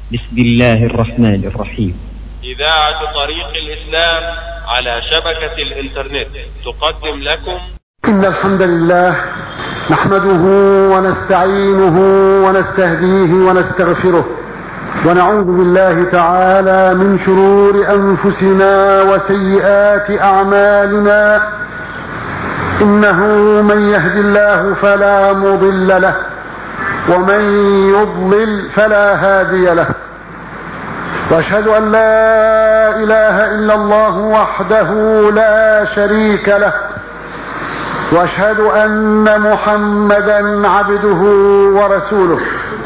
بسم الله الرحمن الرحيم. إذاعة طريق الإسلام على شبكة الإنترنت تقدم لكم إن الحمد لله نحمده ونستعينه ونستهديه ونستغفره، ونعوذ بالله تعالى من شرور أنفسنا وسيئات أعمالنا. إنه من يهد الله فلا مضل له، ومن يضلل فلا هادي له. واشهد ان لا اله الا الله وحده لا شريك له، واشهد ان محمدا عبده ورسوله.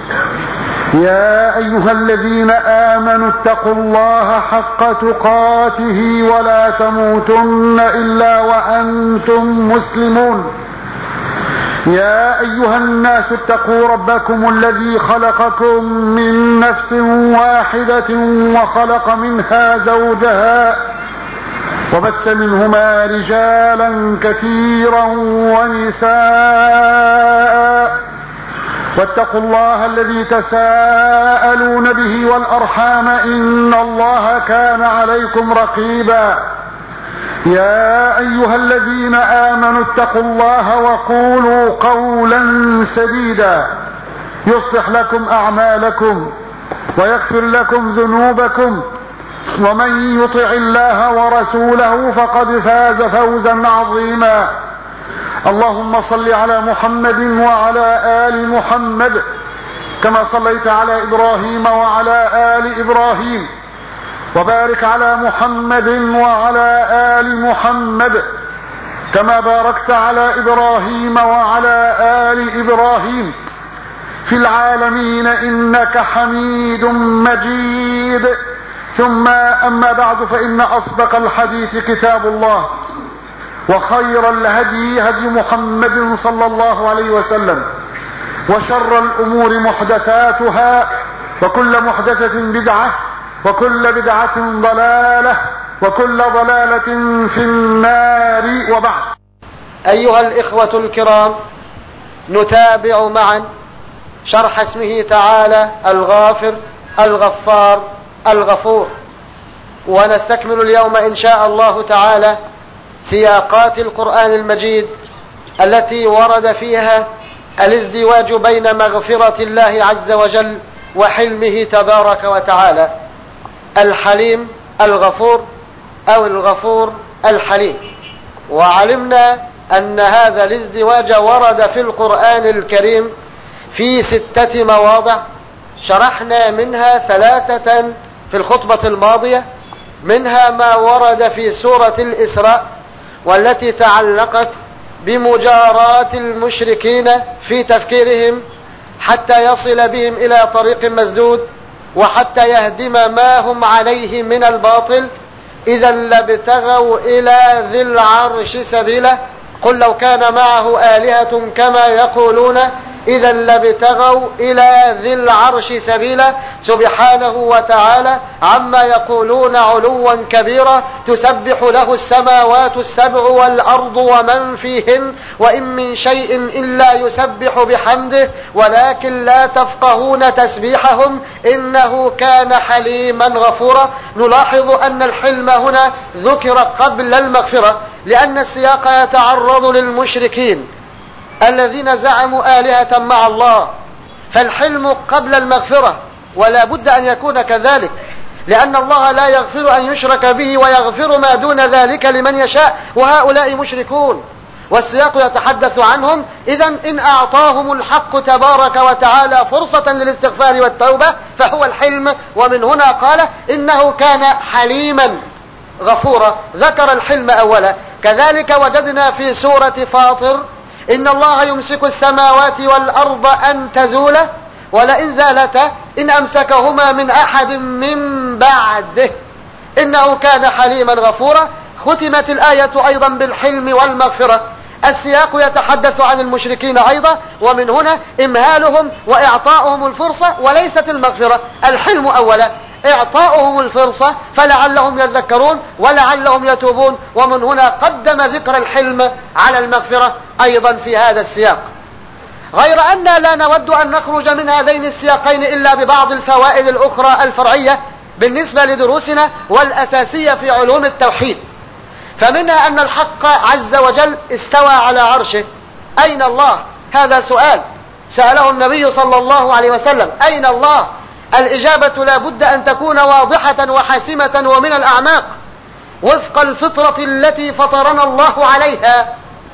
يا ايها الذين امنوا اتقوا الله حق تقاته ولا تموتن الا وانتم مسلمون. يا ايها الناس اتقوا ربكم الذي خلقكم من نفس واحدة وخلق منها زوجها، وبث منهما رجالا كثيرا ونساء. واتقوا الله الذي تساءلون به والارحام ان الله كان عليكم رقيبا. يا ايها الذين امنوا اتقوا الله وقولوا قولا سديدا يصلح لكم اعمالكم ويغفر لكم ذنوبكم، ومن يطع الله ورسوله فقد فاز فوزا عظيما. اللهم صل على محمد وعلى آل محمد كما صليت على إبراهيم وعلى آل إبراهيم، وبارك على محمد وعلى آل محمد كما باركت على إبراهيم وعلى آل إبراهيم في العالمين إنك حميد مجيد. ثم أما بعد، فإن أصدق الحديث كتاب الله، وخير الهدي هدي محمد صلى الله عليه وسلم، وشر الأمور محدثاتها، وكل محدثة بدعة، وكل بدعة ضلالة، وكل ضلالة في النار. وبعد. أيها الإخوة الكرام، نتابع معا شرح اسمه تعالى الغافر الغفار الغفور، ونستكمل اليوم إن شاء الله تعالى سياقات القرآن المجيد التي ورد فيها الازدواج بين مغفرة الله عز وجل وحلمه تبارك وتعالى، الحليم الغفور أو الغفور الحليم. وعلمنا أن هذا الازدواج ورد في القرآن الكريم في 6 مواضع، شرحنا منها 3 في الخطبة الماضية، منها ما ورد في سورة الإسراء والتي تعلقت بمجاراة المشركين في تفكيرهم حتى يصل بهم إلى طريق مسدود، وحتى يهدم ما هم عليه من الباطل. إذا لابتغوا إلى ذي العرش سبيلا، قل لو كان معه آلهة كما يقولون إذا لابتغوا إلى ذي العرش سبيلا، سبحانه وتعالى عما يقولون علوا كبيرا، تسبح له السماوات السبع والأرض ومن فيهن، وإن من شيء إلا يسبح بحمده ولكن لا تفقهون تسبيحهم إنه كان حليما غفورا. نلاحظ أن الحلم هنا ذكر قبل المغفرة، لأن السياق يتعرض للمشركين الذين زعموا آلهة مع الله، فالحلم قبل المغفرة، ولا بد أن يكون كذلك، لأن الله لا يغفر أن يشرك به ويغفر ما دون ذلك لمن يشاء، وهؤلاء مشركون والسياق يتحدث عنهم. إذن إن أعطاهم الحق تبارك وتعالى فرصة للاستغفار والتوبة فهو الحلم، ومن هنا قال إنه كان حليما غفورا، ذكر الحلم أولا. كذلك وجدنا في سورة فاطر إن الله يمسك السماوات والأرض أن تزولا ولئن زالتا إن أمسكهما من أحد من بعده إنه كان حليما غفورا. ختمت الآية أيضا بالحلم والمغفرة. السياق يتحدث عن المشركين أيضا، ومن هنا إمهالهم وإعطاؤهم الفرصة وليست المغفرة. الحلم أولا، إعطاؤهم الفرصة فلعلهم يذكرون ولعلهم يتوبون، ومن هنا قدم ذكر الحلم على المغفرة أيضا في هذا السياق. غير أننا لا نود أن نخرج من هذين السياقين إلا ببعض الفوائد الأخرى الفرعية بالنسبة لدروسنا والأساسية في علوم التوحيد. فمنها أن الحق عز وجل استوى على عرشه. أين الله؟ هذا سؤال سأله النبي صلى الله عليه وسلم، أين الله؟ الإجابة لا بد أن تكون واضحة وحاسمة ومن الأعماق وفق الفطرة التي فطرنا الله عليها.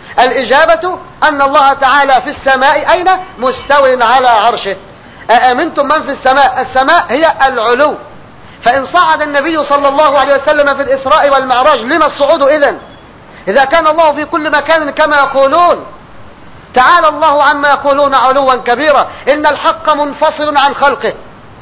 الإجابة أن الله تعالى في السماء. أين؟ مستو على عرشه. أأمنتم من في السماء؟ السماء هي العلو. فإن صعد النبي صلى الله عليه وسلم في الإسراء والمعراج، لما الصعود إذن؟ إذا كان الله في كل مكان كما يقولون. تعالى الله عما يقولون علوا كبيرا. إن الحق منفصل عن خلقه،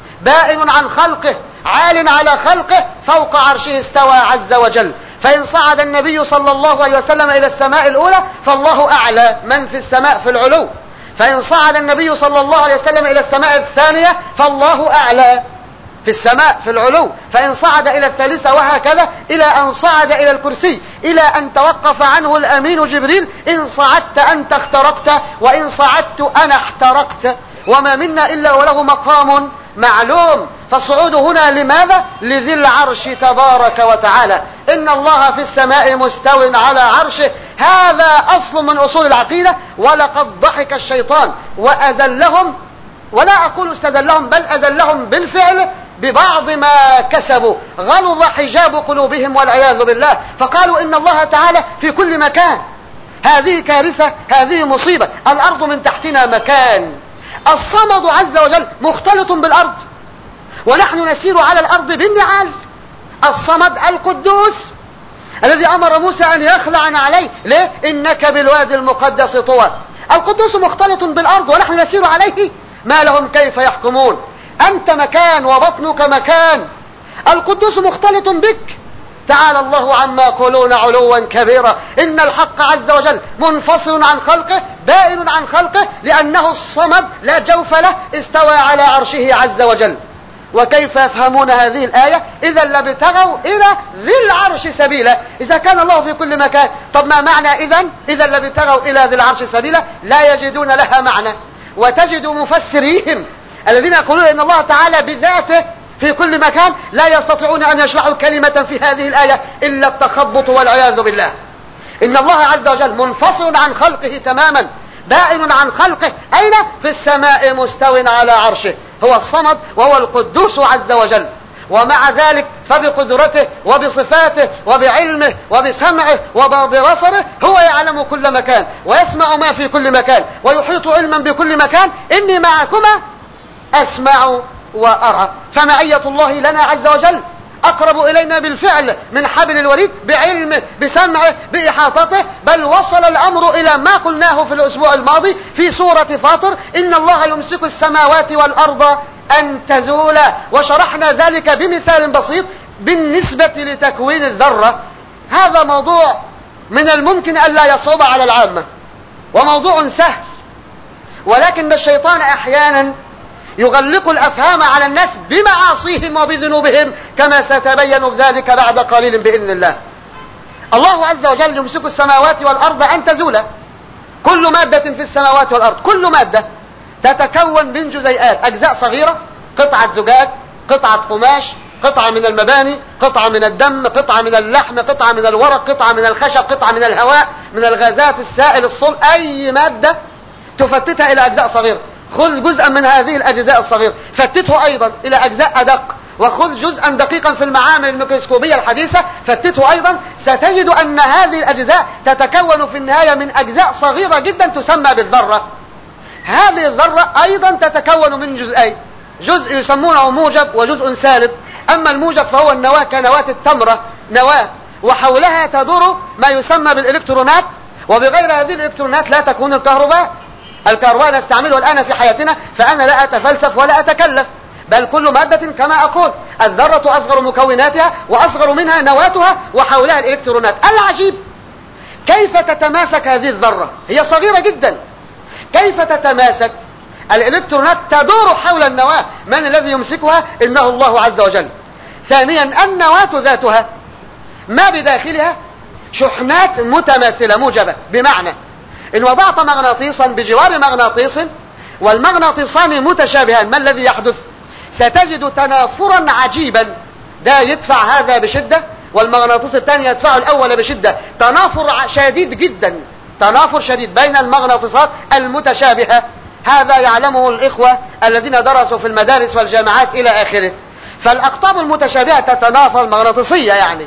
بائن عن خلقه، عال على خلقه، فوق عرشه استوى عز وجل. فإن صعد النبي صلى الله عليه وسلم إلى السماء الأولى فالله أعلى من في السماء في العلو. فإن صعد النبي صلى الله عليه وسلم إلى السماء الثانية فالله أعلى في السماء في العلو. فإن صعد إلى الثالثة وهكذا إلى أن صعد إلى الكرسي، إلى أن توقف عنه الأمين جبريل: إن صعدت أنت اخترقت، وإن صعدت أنا احترقت، وما منا إلا وله مقام معلوم. فالصعود هنا لماذا؟ لذي العرش تبارك وتعالى. إن الله في السماء مستو على عرشه. هذا أصل من أصول العقيدة. ولقد ضحك الشيطان وأذلهم، ولا أقول استذلهم، بل أذلهم بالفعل ببعض ما كسبوا. غلظ حجاب قلوبهم والعياذ بالله، فقالوا إن الله تعالى في كل مكان. هذه كارثة، هذه مصيبة. الأرض من تحتنا مكان. الصمد عز وجل مختلط بالأرض، ونحن نسير على الأرض بالنعال. الصمد القدوس الذي أمر موسى أن يخلع عليه. ليه؟ إنك بالوادي المقدس طوى. القدوس مختلط بالأرض ونحن نسير عليه. ما لهم كيف يحكمون. أنت مكان وبطنك مكان. القدوس مختلط بك. تعالى الله عما يقولون علوا كبيرا. إن الحق عز وجل منفصل عن خلقه، بائن عن خلقه، لأنه الصمد لا جوف له، استوى على عرشه عز وجل. وكيف يفهمون هذه الآية؟ إذا لابتغوا إلى ذي العرش سبيلا. إذا كان الله في كل مكان، طب ما معنى إذا لابتغوا إلى ذي العرش سبيلا؟ لا يجدون لها معنى. وتجد مفسريهم الذين يقولون إن الله تعالى بذاته في كل مكان لا يستطيعون أن يشرحوا كلمة في هذه الآية إلا التخبط والعياذ بالله. إن الله عز وجل منفصل عن خلقه تماما، بائن عن خلقه. أين؟ في السماء مستو على عرشه. هو الصمد وهو القدوس عز وجل. ومع ذلك فبقدرته وبصفاته وبعلمه وبسمعه وببصره هو يعلم كل مكان ويسمع ما في كل مكان ويحيط علما بكل مكان. إني معكما أسمع وأرى. فمعية الله لنا عز وجل أقرب إلينا بالفعل من حبل الوريد، بعلمه، بسمعه، بإحاطته. بل وصل الأمر إلى ما قلناه في الأسبوع الماضي في سورة فاطر: إن الله يمسك السماوات والأرض أن تزولا. وشرحنا ذلك بمثال بسيط بالنسبة لتكوين الذرة. هذا موضوع من الممكن ألا يصعب على العامة، وموضوع سهل، ولكن الشيطان أحيانا يغلق الأفهام على الناس بمعاصيهم وبذنوبهم، كما سيتبين ذلك بعد قليل بإذن الله. الله عز وجل يمسك السماوات والأرض أن تزولا. كل مادة في السماوات والأرض، كل مادة تتكون من جزيئات، أجزاء صغيرة، قطعة زجاج، قطعة قماش، قطعة من المباني، قطعة من الدم، قطعة من اللحم، قطعة من الورق، قطعة من الخشب، قطعة من الهواء، من الغازات، السائل، الصلب. أي مادة تفتتها إلى أجزاء صغيرة. خذ جزءا من هذه الأجزاء الصغيرة فتته أيضا إلى أجزاء أدق، وخذ جزءا دقيقا في المعامل الميكروسكوبية الحديثة فتته أيضا، ستجد أن هذه الأجزاء تتكون في النهاية من أجزاء صغيرة جدا تسمى بالذرة. هذه الذرة أيضا تتكون من جزئين، جزء يسمونه موجب وجزء سالب. أما الموجب فهو النواة كنواة التمرة، نواة وحولها تدور ما يسمى بالإلكترونات، وبغير هذه الإلكترونات لا تكون الكهرباء. الكهرباء نستعمله الآن في حياتنا، فأنا لا أتفلسف ولا أتكلف، بل كل مادة كما أقول الذرة أصغر مكوناتها وأصغر منها نواتها وحولها الإلكترونات. العجيب كيف تتماسك هذه الذرة، هي صغيرة جدا، كيف تتماسك؟ الإلكترونات تدور حول النواة. من الذي يمسكها؟ إنه الله عز وجل. ثانيا النواة ذاتها ما بداخلها شحنات متماثلة موجبة، بمعنى إن وضعت مغناطيسا بجوار مغناطيس والمغناطيسان متشابهان، ما الذي يحدث؟ ستجد تنافرا عجيبا، ده يدفع هذا بشدة والمغناطيس الثاني يدفع الأول بشدة، تنافر شديد جدا، تنافر شديد بين المغناطيسات المتشابهة. هذا يعلمه الإخوة الذين درسوا في المدارس والجامعات إلى آخره. فالأقطاب المتشابهة تتنافر مغناطيسية يعني.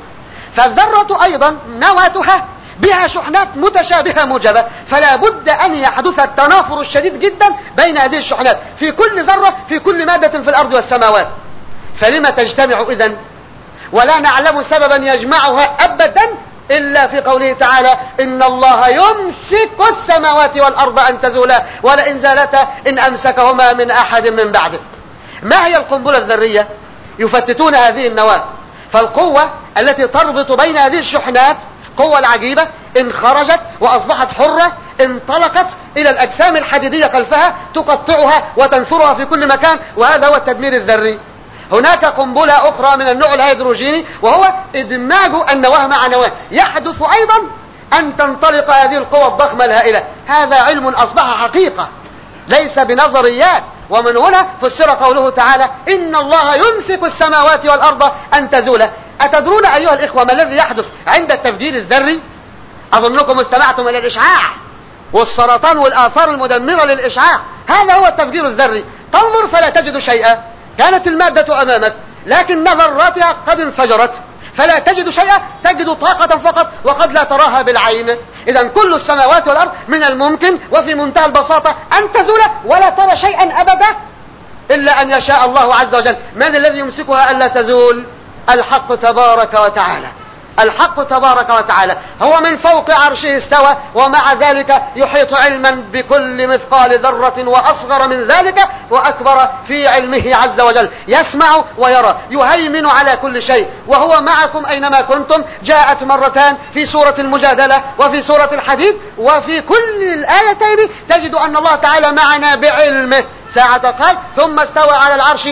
فالذرة أيضا نواتها بها شحنات متشابهة موجبة، فلا بد أن يحدث التنافر الشديد جدا بين هذه الشحنات في كل ذرة في كل مادة في الأرض والسماوات. فلما تجتمع إذن؟ ولا نعلم سببا يجمعها أبدا إلا في قوله تعالى: إن الله يمسك السماوات والأرض أن تزولا ولئن زالتا إن أمسكهما من أحد من بعده. ما هي القنبلة الذرية؟ يفتتون هذه النواة، فالقوة التي تربط بين هذه الشحنات قوة العجيبة إن خرجت وأصبحت حرة انطلقت إلى الأجسام الحديدية خلفها تقطعها وتنثرها في كل مكان، وهذا هو التدمير الذري. هناك قنبلة أخرى من النوع الهيدروجيني وهو إدماج النواة مع نواة، يحدث أيضا أن تنطلق هذه القوة الضخمة الهائلة. هذا علم أصبح حقيقة ليس بنظريات. ومن هنا فسر قوله تعالى: إن الله يمسك السماوات والأرض أن تزولا. أتدرون أيها الإخوة ما الذي يحدث عند التفجير الذري؟ أظنكم استمعتم إلى الإشعاع والسرطان والآثار المدمرة للإشعاع. هذا هو التفجير الذري. تنظر فلا تجد شيئا، كانت المادة أمامك لكن ذراتها قد انفجرت، فلا تجد شيئا، تجد طاقة فقط وقد لا تراها بالعين. إذا كل السماوات والأرض من الممكن وفي منتهى البساطة أن تزول ولا ترى شيئا أبدا إلا أن يشاء الله عز وجل. من الذي يمسكها ألا تزول؟ الحق تبارك وتعالى. الحق تبارك وتعالى هو من فوق عرشه استوى، ومع ذلك يحيط علما بكل مثقال ذرة وأصغر من ذلك وأكبر في علمه عز وجل. يسمع ويرى، يهيمن على كل شيء، وهو معكم أينما كنتم. جاءت مرتان في سورة المجادلة وفي سورة الحديد، وفي كل الآيتين تجد أن الله تعالى معنا بعلمه. ساعة قال: ثم استوى على العرش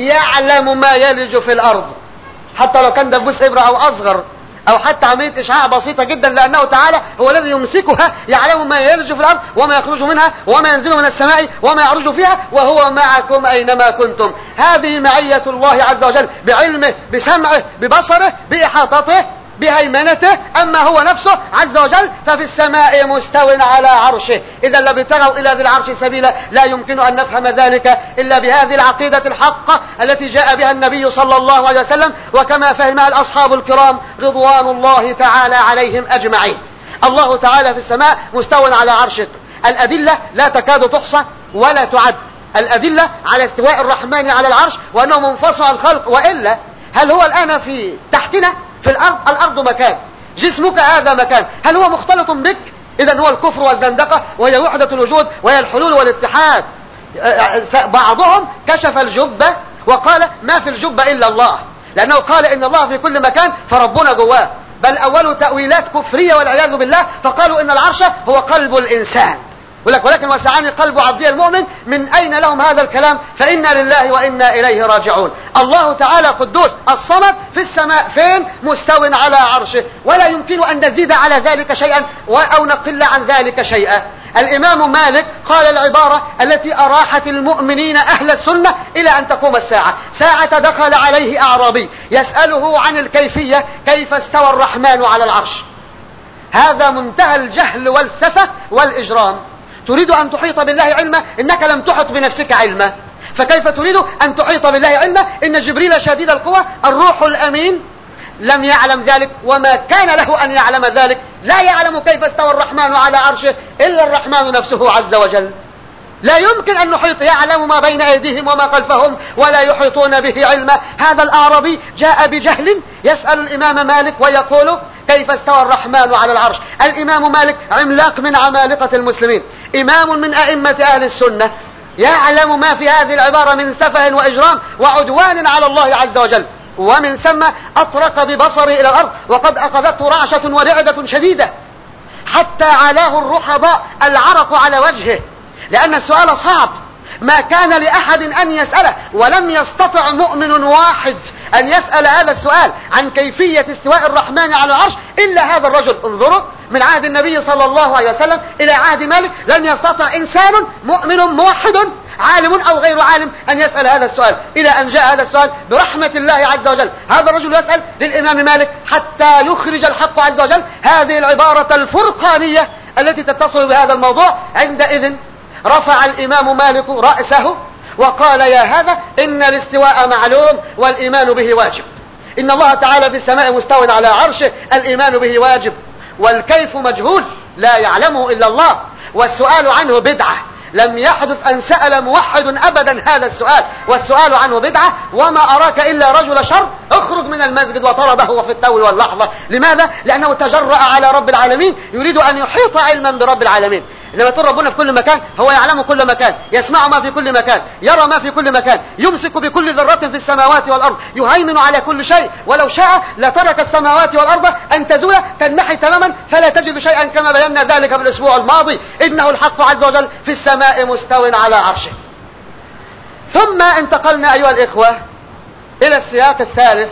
يعلم ما يلج في الأرض. حتى لو كان دبوس إبرة أو أصغر أو حتى عملية إشعاع بسيطة جدا، لأنه تعالى هو الذي يمسكها، يعلم ما يلج في الأرض وما يخرج منها وما ينزل من السماء وما يعرج فيها، وهو معكم أينما كنتم. هذه معية الله عز وجل بعلمه، بسمعه، ببصره، بإحاطته، بهيمنته. أما هو نفسه عز وجل ففي السماء مستو على عرشه. إذا لابتغوا إلى ذي العرش سبيلا. لا يمكن أن نفهم ذلك إلا بهذه العقيدة الحقة التي جاء بها النبي صلى الله عليه وسلم، وكما فهمها الأصحاب الكرام رضوان الله تعالى عليهم أجمعين. الله تعالى في السماء مستو على عرشه. الأدلة لا تكاد تحصى ولا تعد. الأدلة على استواء الرحمن على العرش وأنه منفصل عن الخلق. وإلا هل هو الآن في تحتنا في الأرض مكان، جسمك هذا مكان، هل هو مختلط بك؟ إذن هو الكفر والزندقة، وهي وحدة الوجود، وهي الحلول والاتحاد. بعضهم كشف الجبة وقال ما في الجبة إلا الله، لأنه قال إن الله في كل مكان فربنا جواه. بل أول تأويلات كفرية والعياذ بالله، فقالوا إن العرش هو قلب الإنسان. ولكن وسعني قلب عبدي المؤمن. من أين لهم هذا الكلام؟ فإنا لله وإنا إليه راجعون. الله تعالى قدوس الصمد في السماء فين؟ مستو على عرشه، ولا يمكن أن نزيد على ذلك شيئا أو نقل عن ذلك شيئا. الإمام مالك قال العبارة التي أراحت المؤمنين أهل السنة إلى أن تقوم الساعة. ساعة دخل عليه أعرابي يسأله عن الكيفية، كيف استوى الرحمن على العرش. هذا منتهى الجهل والسفة والإجرام. تريد أن تحيط بالله علما، إنك لم تحط بنفسك علما، فكيف تريد أن تحيط بالله علما؟ إن جبريل شديد القوى الروح الأمين لم يعلم ذلك، وما كان له أن يعلم ذلك. لا يعلم كيف استوى الرحمن على عرشه إلا الرحمن نفسه عز وجل. لا يمكن أن نحيط. يعلم ما بين أيديهم وما خلفهم ولا يحيطون به علما. هذا الأعرابي جاء بجهل يسأل الإمام مالك ويقول كيف استوى الرحمن على العرش. الإمام مالك عملاق من عمالقة المسلمين، إمام من أئمة أهل السنة، يعلم ما في هذه العبارة من سفه وإجرام وعدوان على الله عز وجل. ومن ثم أطرق ببصره إلى الأرض وقد أخذته رعشة ورعدة شديدة حتى علاه الرحضاء العرق على وجهه، لأن السؤال صعب. ما كان لأحد أن يسأله، ولم يستطع مؤمن واحد أن يسأل هذا السؤال عن كيفية استواء الرحمن على العرش إلا هذا الرجل. انظروا من عهد النبي صلى الله عليه وسلم إلى عهد مالك لن يستطع إنسان مؤمن موحد عالم أو غير عالم أن يسأل هذا السؤال، إلى أن جاء هذا السؤال برحمة الله عز وجل. هذا الرجل يسأل للإمام مالك حتى يخرج الحق عز وجل هذه العبارة الفرقانية التي تتصل بهذا الموضوع. عندئذ رفع الإمام مالك رأسه وقال: يا هذا إن الاستواء معلوم والإيمان به واجب. إن الله تعالى في السماء مستوٍ على عرشه، الإيمان به واجب، والكيف مجهول لا يعلمه إلا الله، والسؤال عنه بدعة. لم يحدث أن سأل موحد أبدا هذا السؤال، والسؤال عنه بدعة. وما أراك إلا رجل شر، اخرج من المسجد. وطرده وفي التول واللحظة. لماذا؟ لأنه تجرأ على رب العالمين، يريد أن يحيط علما برب العالمين. إنما تقول ربنا في كل مكان، هو يعلم كل مكان، يسمع ما في كل مكان، يرى ما في كل مكان، يمسك بكل ذرة في السماوات والأرض، يهيمن على كل شيء. ولو شاء لترك السماوات والأرض أن تزول تنمحي تماما فلا تجد شيئا، كما بينا ذلك في الأسبوع الماضي. إنه الحق عز وجل في السماء مستوٍ على عرشه. ثم انتقلنا أيها الإخوة إلى السياق الثالث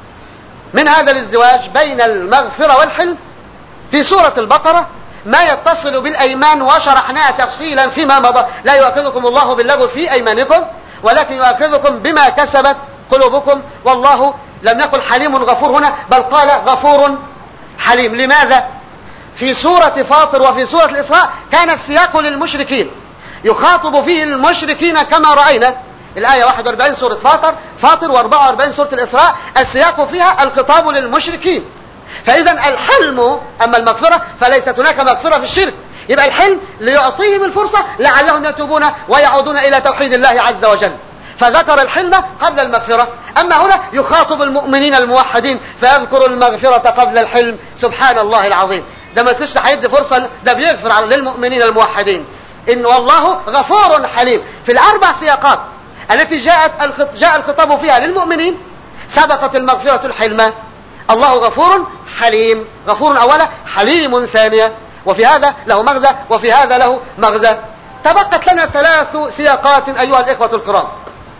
من هذا الازدواج بين المغفرة والحلم في سورة البقرة، ما يتصل بالأيمان، وشرحناها تفصيلا فيما مضى. لا يؤاخذكم الله باللغو في أيمانكم ولكن يؤاخذكم بما كسبت قلوبكم، والله لم يقل حليم غفور هنا، بل قال غفور حليم. لماذا؟ في سورة فاطر وفي سورة الإسراء كان السياق للمشركين، يخاطب فيه المشركين كما رأينا. الآية 41 سورة فاطر و44 سورة الإسراء السياق فيها الخطاب للمشركين. فإذا الحلم، أما المغفرة فليست هناك مغفرة في الشرك، يبقى الحلم ليعطيهم الفرصة لعلهم يتوبون ويعودون إلى توحيد الله عز وجل، فذكر الحلم قبل المغفرة. أما هنا يخاطب المؤمنين الموحدين فيذكر المغفرة قبل الحلم. سبحان الله العظيم، ده ما سيش هيدي فرصة، ده بيغفر للمؤمنين الموحدين. إن والله غفور حليم. في الأربع سياقات التي جاء الخطاب فيها للمؤمنين سبقت المغفرة الحلم. الله غفور حليم، غفور أولا، حليم ثانية، وفي هذا له مغزى وفي هذا له مغزى. تبقت لنا 3 سياقات أيها الإخوة الكرام.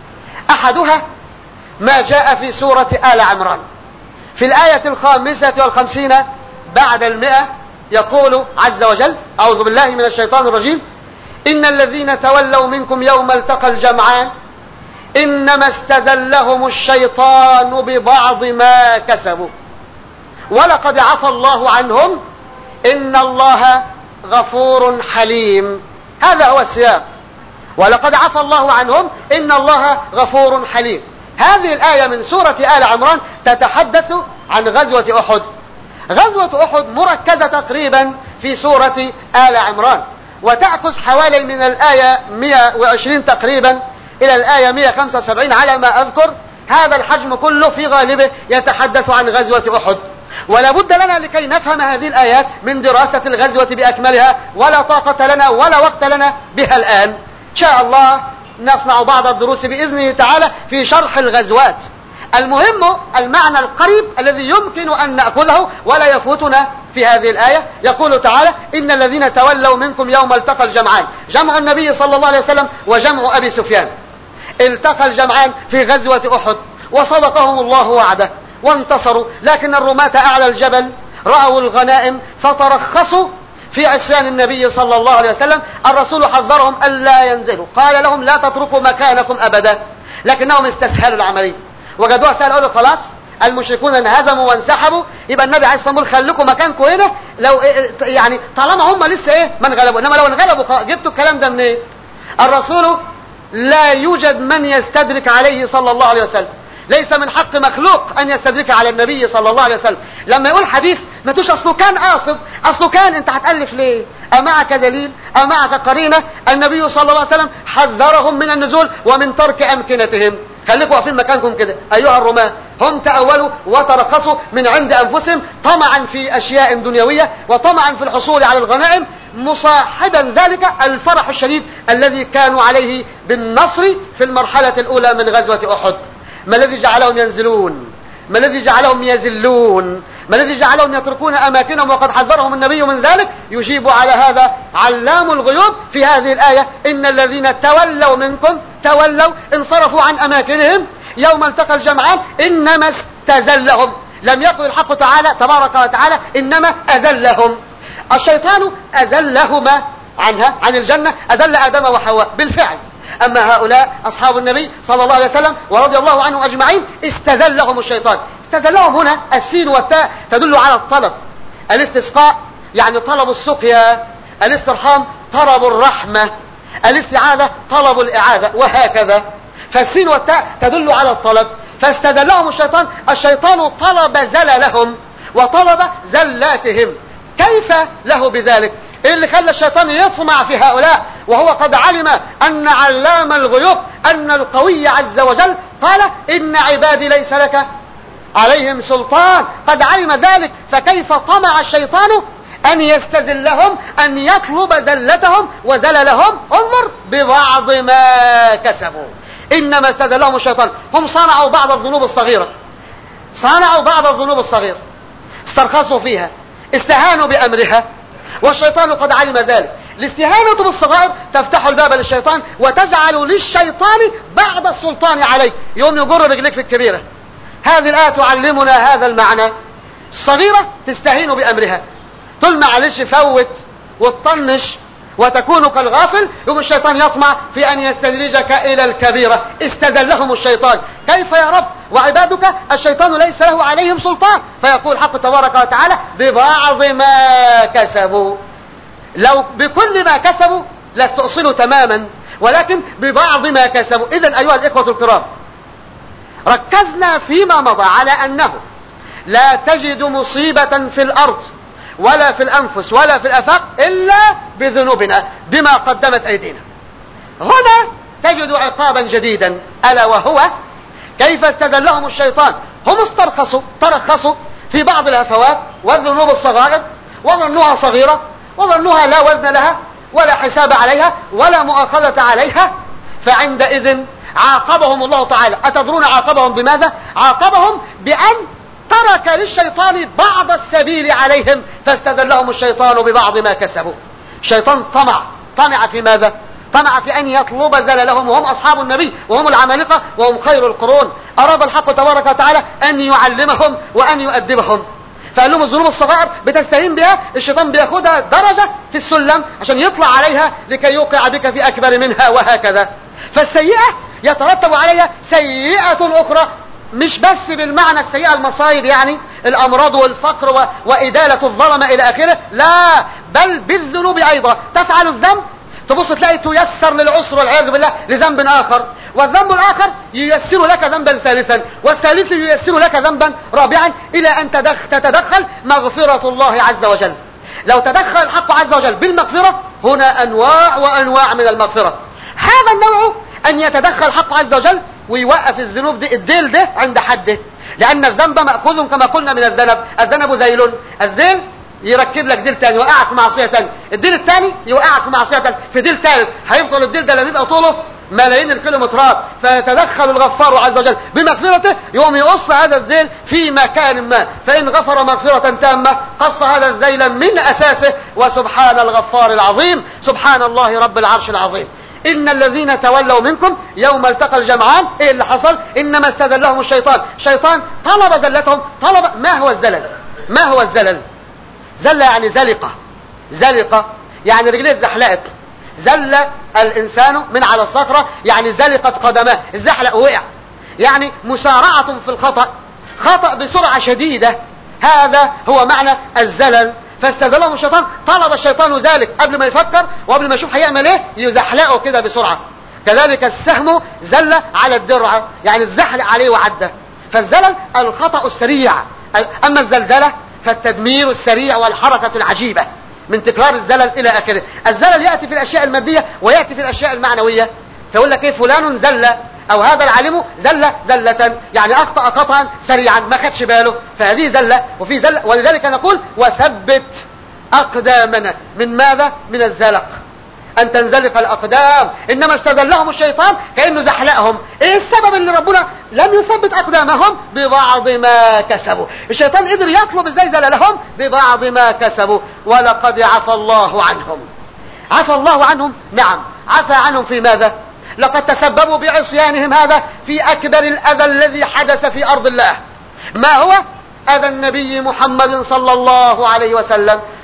أحدها ما جاء في سورة آل عمران في الآية 55 بعد 100، يقول عز وجل: أعوذ بالله من الشيطان الرجيم: إن الذين تولوا منكم يوم التقى الجمعان إنما استزلهم الشيطان ببعض ما كسبوا ولقد عفى الله عنهم إن الله غفور حليم. هذا هو السياق، ولقد عفى الله عنهم إن الله غفور حليم. هذه الآية من سورة آل عمران تتحدث عن غزوة أحد. غزوة أحد مركزة تقريبا في سورة آل عمران، وتعكس حوالي من الآية 120 تقريبا إلى الآية 175 على ما أذكر. هذا الحجم كله في غالبه يتحدث عن غزوة أحد. ولا بد لنا لكي نفهم هذه الآيات من دراسة الغزوة بأكملها، ولا طاقة لنا ولا وقت لنا بها الآن. إن شاء الله نصنع بعض الدروس بإذنه تعالى في شرح الغزوات. المهم المعنى القريب الذي يمكن أن نأخذه ولا يفوتنا في هذه الآية. يقول تعالى: إن الذين تولوا منكم يوم التقى الجمعان، جمع النبي صلى الله عليه وسلم وجمع أبي سفيان. التقى الجمعان في غزوة أحد وصدقهم الله وعده وانتصروا، لكن الرماة أعلى الجبل رأوا الغنائم فترخصوا في عصيان النبي صلى الله عليه وسلم. الرسول حذرهم ألا ينزلوا، قال لهم: لا تتركوا مكانكم أبدا، لكنهم استسهلوا العملية، وجدوها سهل. قالوا: خلاص المشركون انهزموا وانسحبوا، يبقى النبي عليه الصلاة والسلام خليكم مكانكم هنا، لو يعني طالما هم لسه ما انغلبوا. انما لو انغلبوا جبتوا الكلام ده منين؟ الرسول لا يوجد من يستدرك عليه صلى الله عليه وسلم، ليس من حق مخلوق أن يستدرك على النبي صلى الله عليه وسلم. لما يقول حديث ما تقولش أصله كان قاصد، أصله كان، أنت هتألف ليه؟ أمعك دليل؟ أمعك قرينة؟ النبي صلى الله عليه وسلم حذرهم من النزول ومن ترك أمكنتهم. خليكم واقفين مكانكم كده أيها الرماة. هم تأولوا وترخصوا من عند أنفسهم طمعا في أشياء دنيوية وطمعا في الحصول على الغنائم، مصاحبا ذلك الفرح الشديد الذي كانوا عليه بالنصر في المرحلة الأولى من غزوة أحد. ما الذي جعلهم ينزلون؟ ما الذي جعلهم يزلون؟ ما الذي جعلهم يتركون أماكنهم وقد حذرهم النبي من ذلك؟ يجيب على هذا علام الغيوب في هذه الآية: إن الذين تولوا منكم، تولوا انصرفوا عن أماكنهم يوم التقى الجمعان إنما استزلهم. لم يقل الحق تعالى تبارك وتعالى إنما أذلهم، الشيطان أزلهما عنها، عن الجنة، أزل آدم وحواء بالفعل. أما هؤلاء أصحاب النبي صلى الله عليه وسلم ورضي الله عنهم أجمعين استزلهم الشيطان. استزلهم هنا السين والتاء تدل على الطلب. الاستسقاء يعني طلب السقيا، الاسترحام طلب الرحمة، الاستعاذة طلب الإعادة، وهكذا. فالسين والتاء تدل على الطلب. فاستزلهم الشيطان، الشيطان طلب زللهم وطلب زلاتهم. كيف له بذلك؟ ايه اللي خلى الشيطان يطمع في هؤلاء وهو قد علم ان علام الغيوب ان القوي عز وجل قال ان عبادي ليس لك عليهم سلطان؟ قد علم ذلك، فكيف طمع الشيطان ان يستزلهم، ان يطلب زلتهم وزللهم؟ انظر ببعض ما كسبوا. انما استزلهم الشيطان، هم صنعوا بعض الذنوب الصغيرة، صنعوا بعض الذنوب الصغيرة، استرخصوا فيها، استهانوا بأمرها، والشيطان قد علم ذلك. الاستهانة بالصغائر تفتح الباب للشيطان وتجعل للشيطان بعض السلطان عليك، يوم يجر رجلك في الكبيرة. هذه الآية تعلمنا هذا المعنى. الصغيرة تستهين بأمرها، تقول معلش فوت وتطنش وتكون كالغافل، يوم الشيطان يطمع في أن يستدرجك إلى الكبيرة. استدلهم الشيطان. كيف يا رب وعبادك الشيطان ليس له عليهم سلطان؟ فيقول حق تبارك وتعالى ببعض ما كسبوا. لو بكل ما كسبوا لاستؤصلوا تماما، ولكن ببعض ما كسبوا. إذن أيها الإخوة الكرام، ركزنا فيما مضى على أنه لا تجد مصيبة في الأرض ولا في الأنفس ولا في الأفاق إلا بذنوبنا، بما قدمت أيدينا. هنا تجد عقابا جديدا، ألا وهو كيف استدلهم الشيطان. هم ترخصوا في بعض الهفوات والذنوب الصغائر، وظنوها صغيرة، وظنوها لا وزن لها ولا حساب عليها ولا مؤاخذة عليها. فعندئذ عاقبهم الله تعالى. أتدرون عاقبهم بماذا؟ عاقبهم بأن ترك للشيطان بعض السبيل عليهم، فاستدلهم الشيطان ببعض ما كسبوا. الشيطان طمع في ماذا؟ طمع في أن يطلب زللهم، وهم أصحاب النبي وهم العمالقة وهم خير القرون. أراد الحق تبارك وتعالى أن يعلمهم وأن يؤدبهم، فقال لهم الذنوب الصغائر بتستهين بها، الشيطان بياخدها درجة في السلم عشان يطلع عليها لكي يوقع بك في أكبر منها، وهكذا. فالسيئة يترتب عليها سيئة أخرى، مش بس بالمعنى السيئة المصايب، يعني الأمراض والفقر وإدالة الظلمة إلى آخره، لا، بل بالذنوب أيضا. تفعل الذنب تبص تلاقي تيسر للعسر والعياذ بالله لذنب آخر، والذنب الآخر ييسر لك ذنبا ثالثا، والثالث ييسر لك ذنبا رابعا، إلى أن تتدخل مغفرة الله عز وجل. لو تدخل الحق عز وجل بالمغفرة، هنا أنواع وأنواع من المغفرة. هذا النوع أن يتدخل الحق عز وجل ويوقف الذنوب دي، الديل ده عند حده، لأن الذنب مأخوذ كما قلنا من الذنب. الذنب ذيل، الذيل يركب لك ديل تاني يوقعك في معصية تاني، الديل التاني يوقعك في معصية تاني، في ديل تالت هيفضل الديل ده لما يبقى طوله ملايين الكيلومترات. فيتدخل الغفار عز وجل بمغفرته، يوم يقص هذا الذيل في مكان ما، فإن غفر مغفرة تامة قص هذا الذيل من أساسه. وسبحان الغفار العظيم، سبحان الله رب العرش العظيم. إن الذين تولوا منكم يوم التقى الجمعان، إيه اللي حصل؟ إنما استذلهم الشيطان. شيطان طلب زلتهم. طلب. ما هو الزلل؟ ما هو الزلل؟ زل يعني زلقة يعني رجليه اتزحلقت. زل الإنسان من على الصخرة يعني زلقت قدماه، الزحلق وقع، يعني مسارعة في الخطأ، خطأ بسرعة شديدة. هذا هو معنى الزلل. فاستزلهم الشيطان. طلب الشيطان ذلك قبل ما يفكر وقبل ما يشوف هيعمل ايه، يزحلقه كده بسرعة. كذلك السهم زل على الدرع، يعني اتزحلق عليه وعدى. فالزلل الخطأ السريع. أما الزلزلة فالتدمير السريع والحركة العجيبة من تكرار الزلل إلى آخره. الزلل يأتي في الأشياء المادية ويأتي في الأشياء المعنوية. فيقول لك ايه، فلان زل، أو هذا العالم زل زلة، يعني أخطأ خطأ سريعا ما خدش باله، فهذه زلة. وفي زلة، ولذلك نقول وثبت أقدامنا. من ماذا؟ من الزلق، أن تنزلق الأقدام. إنما استذلهم الشيطان كأنه زحلقهم. إيه السبب اللي ربنا لم يثبت أقدامهم؟ ببعض ما كسبوا. الشيطان قدر يطلب إزاي زللهم؟ ببعض ما كسبوا. ولقد عفى الله عنهم. عفى الله عنهم، نعم، عفى عنهم في ماذا؟ لقد تسببوا بعصيانهم هذا في أكبر الأذى الذي حدث في أرض الله. ما هو؟ أذى النبي محمد صلى الله عليه وسلم.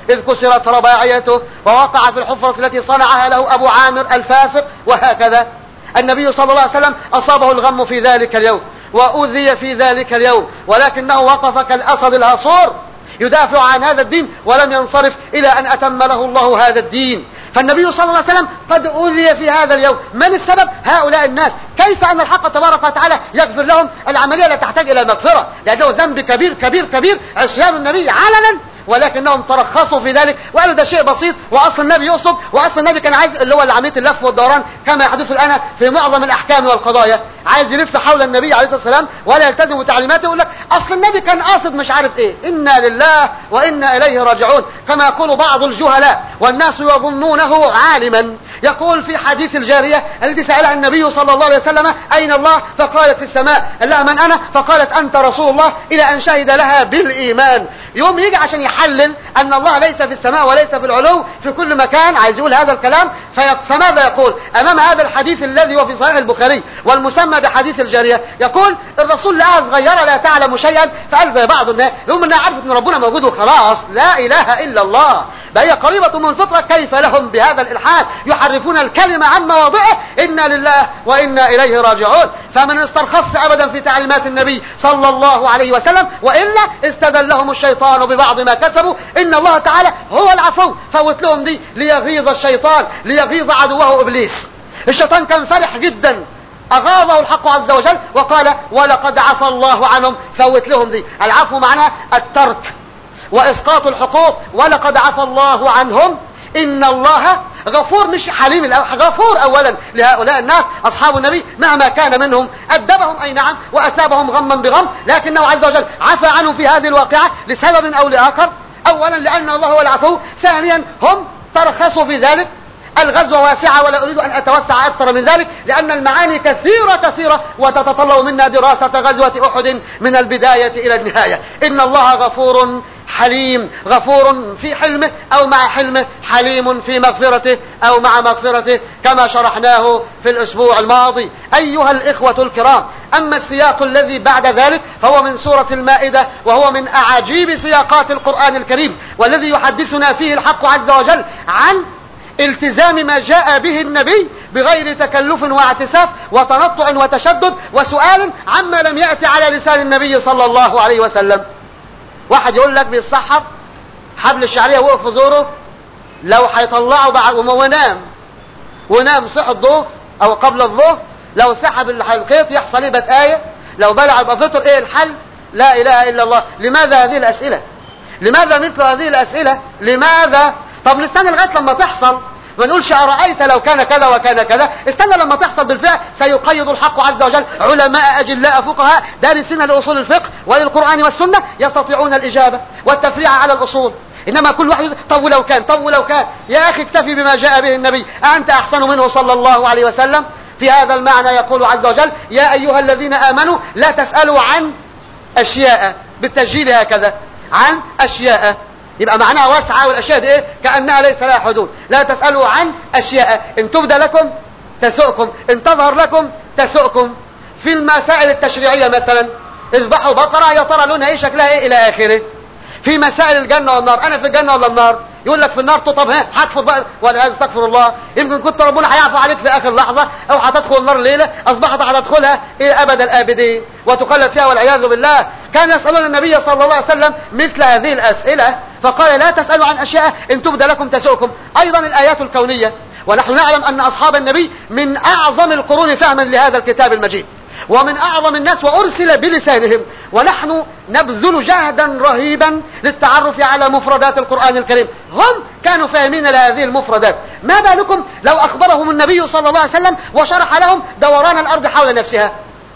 إذ كسرت رباعيته ووقع في الحفرة التي صنعها له أبو عامر الفاسق. وهكذا النبي صلى الله عليه وسلم أصابه الغم في ذلك اليوم وأوذي في ذلك اليوم، ولكنه وقف كالأسد الهصور يدافع عن هذا الدين ولم ينصرف إلى أن أتم له الله هذا الدين. فالنبي صلى الله عليه وسلم قد أوذي في هذا اليوم. من السبب؟ هؤلاء الناس. كيف أن الحق تبارك وتعالى يغفر لهم؟ العملية لا تحتاج إلى مغفرة، لأنه ذنب كبير كبير كبير عصيان النبي علنا، ولكنهم ترخصوا في ذلك وقالوا ده شيء بسيط، واصل النبي يقصد، واصل النبي كان عايز اللي هو عمليه اللف والدوران كما يحدث الان في معظم الاحكام والقضايا، عايز يلف حول النبي عليه الصلاه والسلام ولا يلتزم بتعليماته، يقول لك اصل النبي كان قاصد مش عارف ايه. انا لله وانا اليه راجعون، كما يقول بعض الجهلاء والناس يظنونه عالما. يقول في حديث الجاريه التي سالها النبي صلى الله عليه وسلم اين الله؟ فقالت في السماء. قال لها من انا؟ فقالت انت رسول الله، الى ان شهد لها بالايمان. يوم يجي عشان يحلل ان الله ليس في السماء وليس في العلو في كل مكان، عايز يقول هذا الكلام، فماذا يقول امام هذا الحديث الذي هو في صحيح البخاري والمسمى بحديث الجاريه؟ يقول الرسول لقاها صغيره لا تعلم شيئا، فقال زي بعض الناس يوم انها عرفت ان ربنا موجود وخلاص، لا اله الا الله، بقى هي قريبه من الفطره. كيف لهم بهذا الالحاد؟ يحرفون الكلمه عن مواضعه. انا لله وانا اليه راجعون. فمن استرخص ابدا في تعليمات النبي صلى الله عليه وسلم، والا استدلهم الشيطان ببعض ما كسبوا. ان الله تعالى هو العفو، فوت لهم دي ليغيظ الشيطان، ليغيظ عدوه ابليس. الشيطان كان فرح جدا، اغاظه الحق عز وجل وقال ولقد عفى الله عنهم، فوت لهم دي. العفو معناه الترك واسقاط الحقوق، ولقد عفى الله عنهم ان الله غفور، مش حليم، غفور اولا لهؤلاء الناس اصحاب النبي مهما كان منهم، ادبهم اي نعم واثابهم غما بغم، لكنه عز وجل عفى عنهم في هذه الواقعه لسبب او لاخر. اولا لان الله هو العفو، ثانيا هم ترخصوا في ذلك. الغزوة واسعة ولا أريد أن أتوسع أكثر من ذلك، لأن المعاني كثيرة كثيرة وتتطلب منا دراسة غزوة أحد من البداية إلى النهاية. إن الله غفور حليم، غفور في حلمه أو مع حلمه، حليم في مغفرته أو مع مغفرته، كما شرحناه في الأسبوع الماضي. أيها الإخوة الكرام، أما السياق الذي بعد ذلك فهو من سورة المائدة، وهو من أعاجيب سياقات القرآن الكريم، والذي يحدثنا فيه الحق عز وجل عن التزام ما جاء به النبي بغير تكلف واعتساف وتنطع وتشدد وسؤال عما لم يأتي على لسان النبي صلى الله عليه وسلم. واحد يقول لك بيتصحب حبل الشعرية وقف في زوره، لو هيطلعه بعد ونام صح الظهر او قبل الظهر، لو سحب الخيط يحصل يبقى آية، لو بلع يبقى فطر. ايه الحل؟ لا اله الا الله. لماذا هذه الاسئلة؟ لماذا مثل هذه الاسئلة؟ لماذا؟ طب نستنى لغايه لما تحصل، ما نقولش أرأيت لو كان كذا وكان كذا. استنى لما تحصل بالفعل. سيقيد الحق عز وجل علماء أجلاء فقهاء دارسين لأصول الفقه وللقرآن والسنة يستطيعون الإجابة والتفريع على الأصول. إنما كل واحد يقول طب ولو كان، طب ولو كان. يا أخي اكتفي بما جاء به النبي، أنت أحسن منه صلى الله عليه وسلم؟ في هذا المعنى يقول عز وجل يا أيها الذين آمنوا لا تسألوا عن أشياء، بالتسجيل هكذا، عن أشياء، يبقى معناها واسعة، والأشياء دي إيه؟ كأنها ليس لها حدود. لا تسألوا عن أشياء إن تبدى لكم تسؤكم، إن تظهر لكم تسؤكم. في المسائل التشريعية مثلا اذبحوا بقرة، يا ترى لونها إيه، شكلها إيه، إلى آخره. في مسائل الجنة والنار، أنا في الجنة ولا النار؟ يقول لك في النار. طب هتكفر بقى ولا استغفر الله؟ يمكن كنت ربنا هيعفو عليك في آخر لحظة، أو هتدخل النار الليلة أصبحت هتدخلها إلى أبد الآبدين وتقلد فيها والعياذ بالله. كان يسألون النبي صلى الله عليه وسلم مثل هذه الأسئلة، فقال لا تسألوا عن أشياء إن تبدى لكم تسؤكم. أيضا الآيات الكونية، ونحن نعلم أن أصحاب النبي من أعظم القرون فهما لهذا الكتاب المجيد، ومن أعظم الناس وأرسل بلسانهم، ونحن نبذل جهدا رهيبا للتعرف على مفردات القرآن الكريم. هم كانوا فاهمين لهذه المفردات، ما بالكم لو أخبرهم النبي صلى الله عليه وسلم وشرح لهم دوران الأرض حول نفسها؟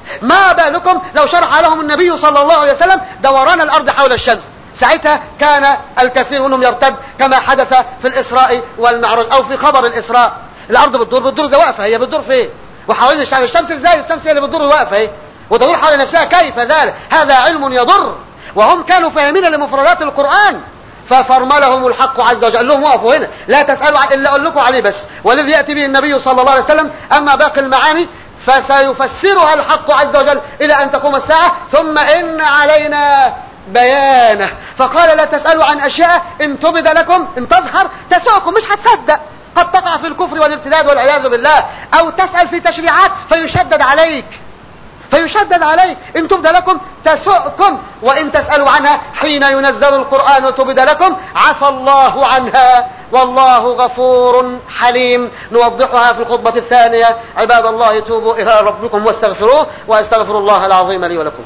ما بالكم لو شرح لهم النبي صلى الله عليه وسلم دوران الأرض حول الشمس؟ ساعتها كان الكثير منهم يرتد، كما حدث في الإسراء والمعراج، أو في خبر الإسراء. الأرض بتدور زي واقفة، هي بتدور فين؟ وحوالين الشمس ازاي؟ الشمس هي اللي بتدور واقفة اهي، وتدور حول نفسها، كيف ذلك؟ هذا علم يضر. وهم كانوا فاهمين لمفردات القرآن، ففرملهم الحق عز وجل. قال لهم وقفوا هنا، لا تسألوا عن إلا أقول لكم عليه بس، والذي يأتي به النبي صلى الله عليه وسلم. أما باقي المعاني فسيفسرها الحق عز وجل إلى أن تقوم الساعة. ثم إن علينا بيانه، فقال لا تسألوا عن أشياء إن تبد لكم إن تظهر تسؤكم، مش هتصدق، قد تقع في الكفر والارتداد والعياذ بالله، أو تسأل في تشريعات فيشدد عليك إن تبد لكم تسؤكم، وإن تسألوا عنها حين ينزل القرآن وتبد لكم عفى الله عنها والله غفور حليم. نوضحها في الخطبة الثانية. عباد الله توبوا إلى ربكم واستغفروه، وأستغفر الله العظيم لي ولكم.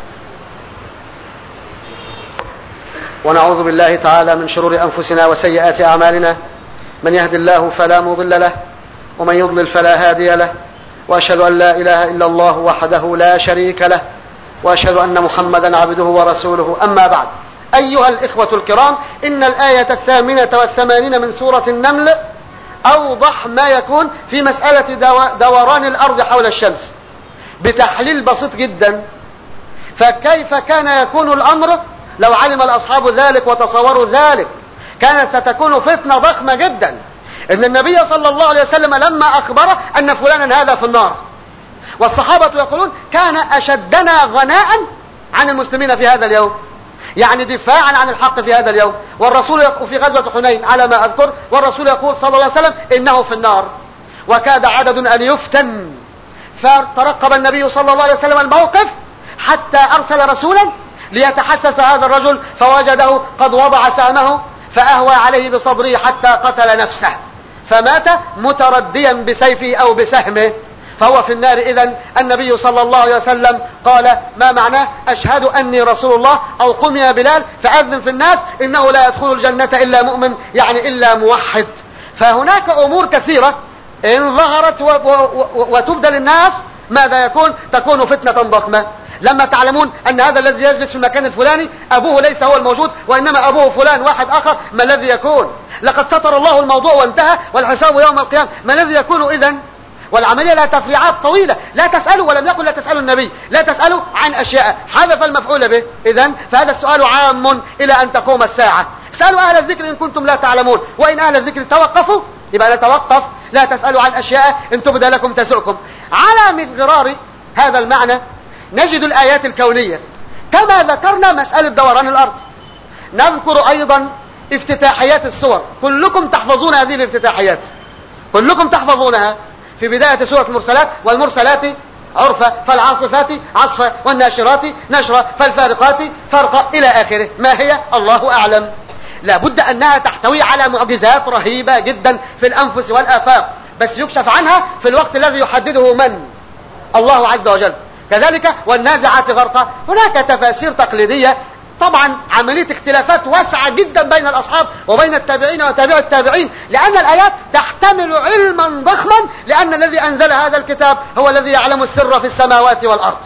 ونعوذ بالله تعالى من شرور أنفسنا وسيئات أعمالنا، من يهد الله فلا مضل له ومن يضلل فلا هادي له، وأشهد أن لا إله إلا الله وحده لا شريك له، وأشهد أن محمدا عبده ورسوله. أما بعد، أيها الإخوة الكرام، إن الآية 88 من سورة النمل أوضح ما يكون في مسألة دوران الأرض حول الشمس بتحليل بسيط جدا. فكيف كان يكون الأمر لو علم الأصحاب ذلك وتصوروا ذلك؟ كانت ستكون فتنة ضخمة جدا. إن النبي صلى الله عليه وسلم لما أخبر أن فلانا هذا في النار، والصحابة يقولون كان أشدنا غناء عن المسلمين في هذا اليوم، يعني دفاعا عن الحق في هذا اليوم، والرسول يقول في غزوة حنين على ما أذكر، والرسول يقول صلى الله عليه وسلم إنه في النار، وكاد عدد أن يفتن. فترقب النبي صلى الله عليه وسلم الموقف حتى أرسل رسولا ليتحسس هذا الرجل، فوجده قد وضع سهمه فأهوى عليه بصدره حتى قتل نفسه، فمات مترديا بسيفه أو بسهمه، فهو في النار. إذن النبي صلى الله عليه وسلم قال ما معناه أشهد أني رسول الله، أو قم يا بلال فأذن في الناس إنه لا يدخل الجنة إلا مؤمن، يعني إلا موحد. فهناك أمور كثيرة إن ظهرت وتبدى للناس ماذا يكون؟ تكون فتنة ضخمة. لما تعلمون أن هذا الذي يجلس في المكان الفلاني أبوه ليس هو الموجود وإنما أبوه فلان واحد آخر، ما الذي يكون؟ لقد ستر الله الموضوع وانتهى والحساب يوم القيامة، ما الذي يكون إذن؟ والعملية لها تفريعات طويلة. لا تسألوا، ولم يقل لا تسألوا النبي، لا تسألوا عن أشياء حذف المفعول به. إذن فهذا السؤال عام إلى أن تقوم الساعة. اسألوا أهل الذكر إن كنتم لا تعلمون، وإن أهل الذكر توقفوا يبقى نتوقف. لا تسألوا عن أشياء إن تبد لكم تسؤكم. على مغرار هذا المعنى نجد الآيات الكونية كما ذكرنا مسألة دوران الأرض. نذكر أيضا افتتاحيات السور، كلكم تحفظون هذه الافتتاحيات، كلكم تحفظونها. في بداية سورة المرسلات والمرسلات عرفة فالعاصفات عصفة والناشرات نشرة فالفارقات فرقة إلى آخره. ما هي؟ الله أعلم. لابد أنها تحتوي على معجزات رهيبة جدا في الأنفس والآفاق، بس يكشف عنها في الوقت الذي يحدده من؟ الله عز وجل. كذلك والنازعات غرقا. هناك تفاسير تقليدية، طبعا عملية اختلافات واسعة جدا بين الأصحاب وبين التابعين وتابع التابعين، لأن الآيات تحتمل علما ضخما، لأن الذي أنزل هذا الكتاب هو الذي يعلم السر في السماوات والأرض،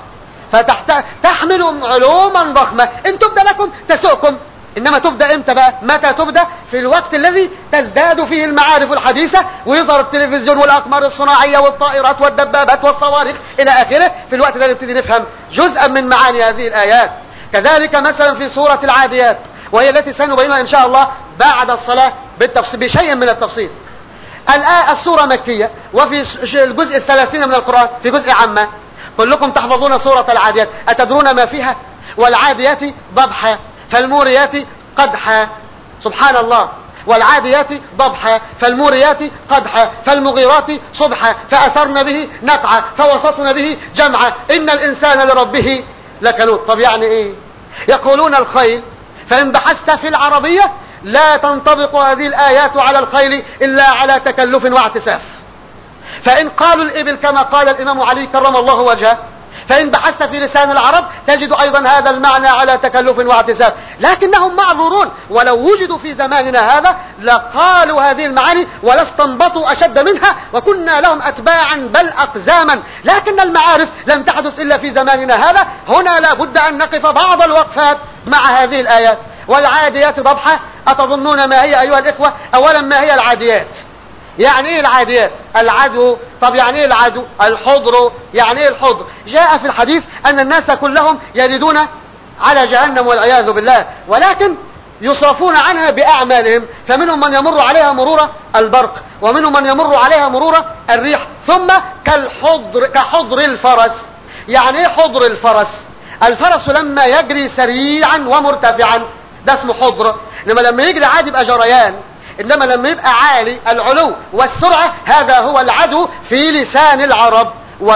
فتحمل علوما ضخمة. إن تبدأ لكم تسؤكم. إنما تبدأ إمتى بقى؟ متى تبدأ؟ في الوقت الذي تزداد فيه المعارف الحديثة ويظهر التلفزيون والأقمار الصناعية والطائرات والدبابات والصواريخ إلى آخره. في الوقت ده نبتدي نفهم جزءا من معاني هذه الآيات. كذلك مثلا في سورة العاديات، وهي التي سنبينها إن شاء الله بعد الصلاة بشيء من التفصيل. السورة مكية، وفي الجزء 30 من القرآن في جزء عامة. كلكم تحفظون سورة العاديات. أتدرون ما فيها؟ والعاديات ضبحا فالموريات قدحا. سبحان الله. والعاديات ضبحا فالموريات قدحا فالمغيرات صبحا فأثرن به نقعا فوسطن به جمعا إن الإنسان لربه لكنود. طب يعني إيه؟ يقولون الخيل، فإن بحثت في العربية لا تنطبق هذه الآيات على الخيل إلا على تكلف واعتساف. فإن قالوا الإبل كما قال الإمام علي كرم الله وجهه، فإن بحثت في لسان العرب تجد أيضا هذا المعنى على تكلف واعتساف، لكنهم معذورون. ولو وجدوا في زماننا هذا لقالوا هذه المعاني ولا استنبطوا أشد منها، وكنا لهم أتباعا بل أقزاما. لكن المعارف لم تحدث إلا في زماننا هذا. هنا لا بد أن نقف بعض الوقفات مع هذه الآيات. والعاديات ضبحا. أتظنون ما هي أيها الإخوة؟ أولا ما هي العاديات؟ يعني ايه العاديات؟ العدو. طب يعني ايه العدو؟ الحضر. يعني ايه الحضر؟ جاء في الحديث ان الناس كلهم يردون على جهنم والعياذ بالله، ولكن يصرفون عنها باعمالهم، فمنهم من يمر عليها مرور البرق، ومنهم من يمر عليها مرور الريح، ثم كحضر الفرس. يعني ايه حضر الفرس؟ الفرس لما يجري سريعا ومرتفعا ده اسمه حضر، انما لما يجري عادي يبقى جريان. انما لما يبقى عالي العلو والسرعة هذا هو العدو في لسان العرب.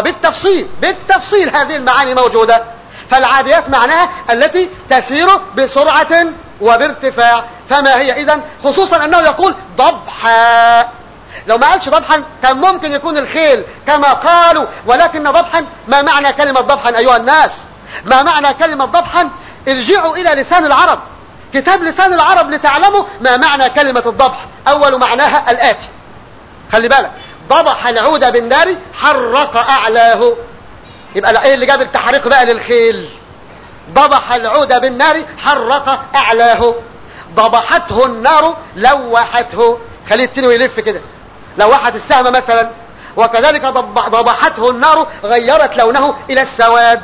وبالتفصيل هذه المعاني موجودة. فالعاديات معناها التي تسير بسرعة وبارتفاع. فما هي اذن؟ خصوصا انه يقول ضبحا. لو ما قالش ضبحا كان ممكن يكون الخيل كما قالوا، ولكن ضبحا ما معنى كلمة ضبحا ايها الناس؟ ما معنى كلمة ضبحا؟ ارجعوا الى لسان العرب، كتاب لسان العرب لتعلموا ما معنى كلمة الضبح. اول معناها الاتي، خلي بالك، ضبح العود بالنار حرق اعلاه. يبقى ايه اللي جاب التحريق بقى للخيل؟ ضبح العود بالنار حرق اعلاه، ضبحته النار لوحته. خليه التنو يلف كده، لوحت السهم مثلا. وكذلك ضبحته النار غيرت لونه الى السواد.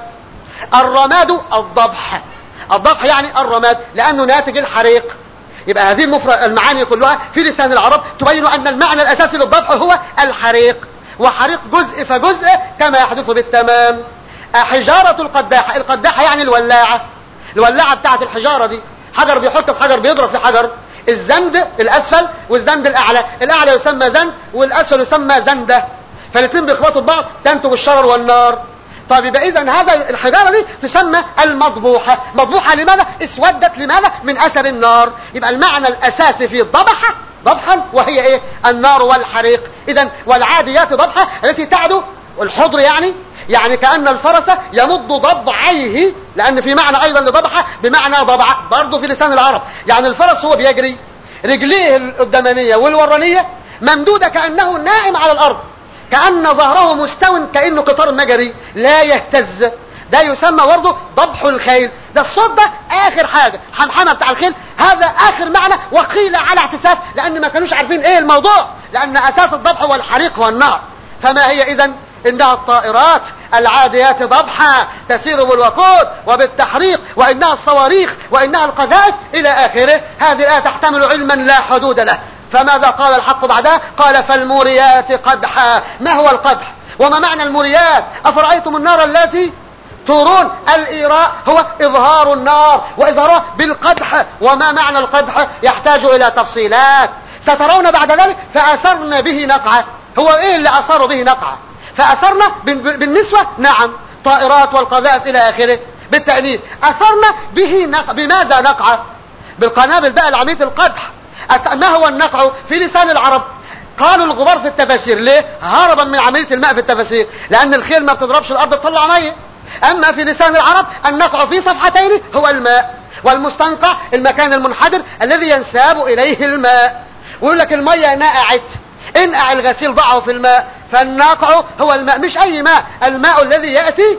الرماد الضبح، الضبح يعني الرماد لانه ناتج الحريق. يبقى هذه المعاني كلها في لسان العرب تبين ان المعنى الاساسي للضبح هو الحريق، وحريق جزء فجزء كما يحدث بالتمام. حجارة القداحة، القداحة يعني الولاعة، الولاعة بتاعت الحجارة دي، حجر بيحط في حجر بيضرب في حجر. الزند الاسفل والزند الاعلى، الاعلى يسمى زند والاسفل يسمى زندة، فالاثنين بيخبطوا ببعض تنتج الشرر والنار. طيب يبقى اذا هذا الحجارة دي تسمى المضبوحة. مضبوحة لماذا؟ اسودت لماذا؟ من اثر النار. يبقى المعنى الاساسي في ضبحة ضبحا وهي ايه؟ النار والحريق. اذا والعاديات ضبحة التي تعدو الحضر، يعني كأن الفرس يمد ضبعيه، لأن في معنى أيضا لضبحة بمعنى ضبعة برضه في لسان العرب. يعني الفرس هو بيجري رجليه القدامانية والورانية ممدودة كأنه نائم على الأرض، كأن ظهره مستو كأنه قطار مجري لا يهتز. ده يسمى برضه ضبح الخيل. ده الصوت ده آخر حاجة، حمحمة بتاع الخيل، هذا آخر معنى. وقيل على اعتساف لأن ما كانوش عارفين إيه الموضوع، لأن أساس الضبح هو الحريق والنار. فما هي إذن؟ إنها الطائرات العاديات ضبحا تسير بالوقود وبالتحريق، وإنها الصواريخ، وإنها القذائف إلى آخره. هذه الآية تحتمل علما لا حدود له. فماذا قال الحق بعدها؟ قال فالموريات قدحا. ما هو القدح وما معنى الموريات؟ أفرأيتم النار التي تورون؟ الإيراء هو إظهار النار وإظهارها بالقدح. وما معنى القدح؟ يحتاج إلى تفصيلات سترون بعد ذلك. فأثرن به نقعة. هو إيه اللي أثاروا به نقعة؟ فأثرنا بالنسبة نعم طائرات والقذائف إلى آخره بالتأنيث. أثرنا به بماذا نقعة؟ بالقنابل بقى لعملية القدح. ما هو النقع في لسان العرب؟ قالوا الغبار في التفاسير. ليه؟ هربا من عملية الماء في التفاسير، لأن الخيل ما بتضربش الأرض تطلع مية. أما في لسان العرب النقع في صفحتين هو الماء، والمستنقع المكان المنحدر الذي ينساب إليه الماء. ويقول لك المية نقعت، انقع الغسيل ضعه في الماء. فالناقع هو الماء، مش اي ماء، الماء الذي يأتي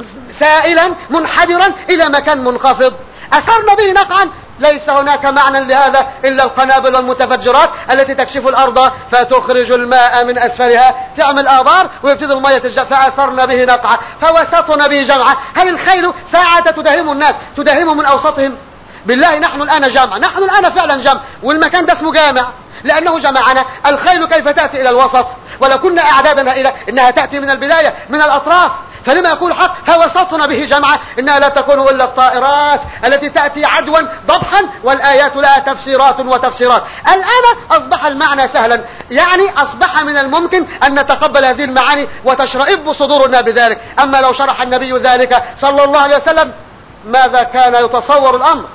سائلا منحدرا الى مكان منخفض. اثرنا به نقعا. ليس هناك معنى لهذا الا القنابل والمتفجرات التي تكشف الارض فتخرج الماء من اسفلها، تعمل ابار ويبتدي المية فاثرنا به نقعا فوسطنا به جمعا. هل الخيل ساعة تداهم الناس، تداهمهم من اوسطهم؟ بالله نحن الان جمع، نحن الان فعلا جمع، والمكان ده اسمه جامع لأنه جمعنا. الخيل كيف تأتي إلى الوسط؟ ولو كنا أعدادنا إلى إنها تأتي من البداية من الأطراف. فلما يقول حق فوسطنا به جمعة، إنها لا تكون إلا الطائرات التي تأتي عدوا ضبحا، والآيات لها تفسيرات وتفسيرات. الآن أصبح المعنى سهلا، يعني أصبح من الممكن أن نتقبل هذه المعاني وتشرئب صدورنا بذلك. أما لو شرح النبي ذلك صلى الله عليه وسلم ماذا كان يتصور الأمر؟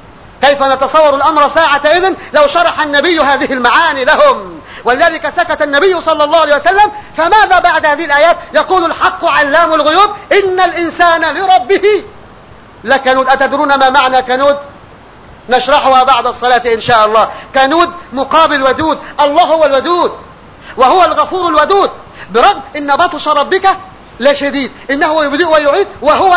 كيف نتصور الأمر ساعتئذ لو شرح النبي هذه المعاني لهم؟ ولذلك سكت النبي صلى الله عليه وسلم. فماذا بعد هذه الآيات؟ يقول الحق علام الغيوب إن الإنسان لربه لكنود. أتدرون ما معنى كنود؟ نشرحها بعد الصلاة إن شاء الله. كنود مقابل ودود. الله هو الودود وهو الغفور الودود، برغم إن بطش ربك لشديد، إنه يبدئ ويعيد وهو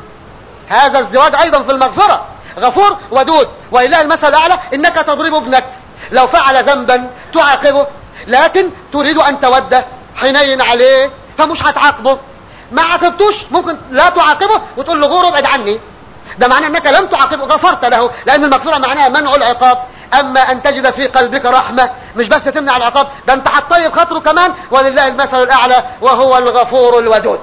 هذا الزواج أيضا في المغفرة، غفور ودود. وإله المثل الأعلى إنك تضرب ابنك لو فعل ذنبا تعاقبه، لكن تريد أن توده، حنين عليه فمش هتعاقبه. ما عاقبتوش ممكن لا تعاقبه وتقول له غور ابعد عني، ده معناه أنك لم تعاقبه، غفرت له، لأن المغفرة معناها منع العقاب. أما أن تجد في قلبك رحمة، مش بس تمنع العقاب، ده أنت هتطيب خاطره كمان. ولله المثل الأعلى وهو الغفور الودود.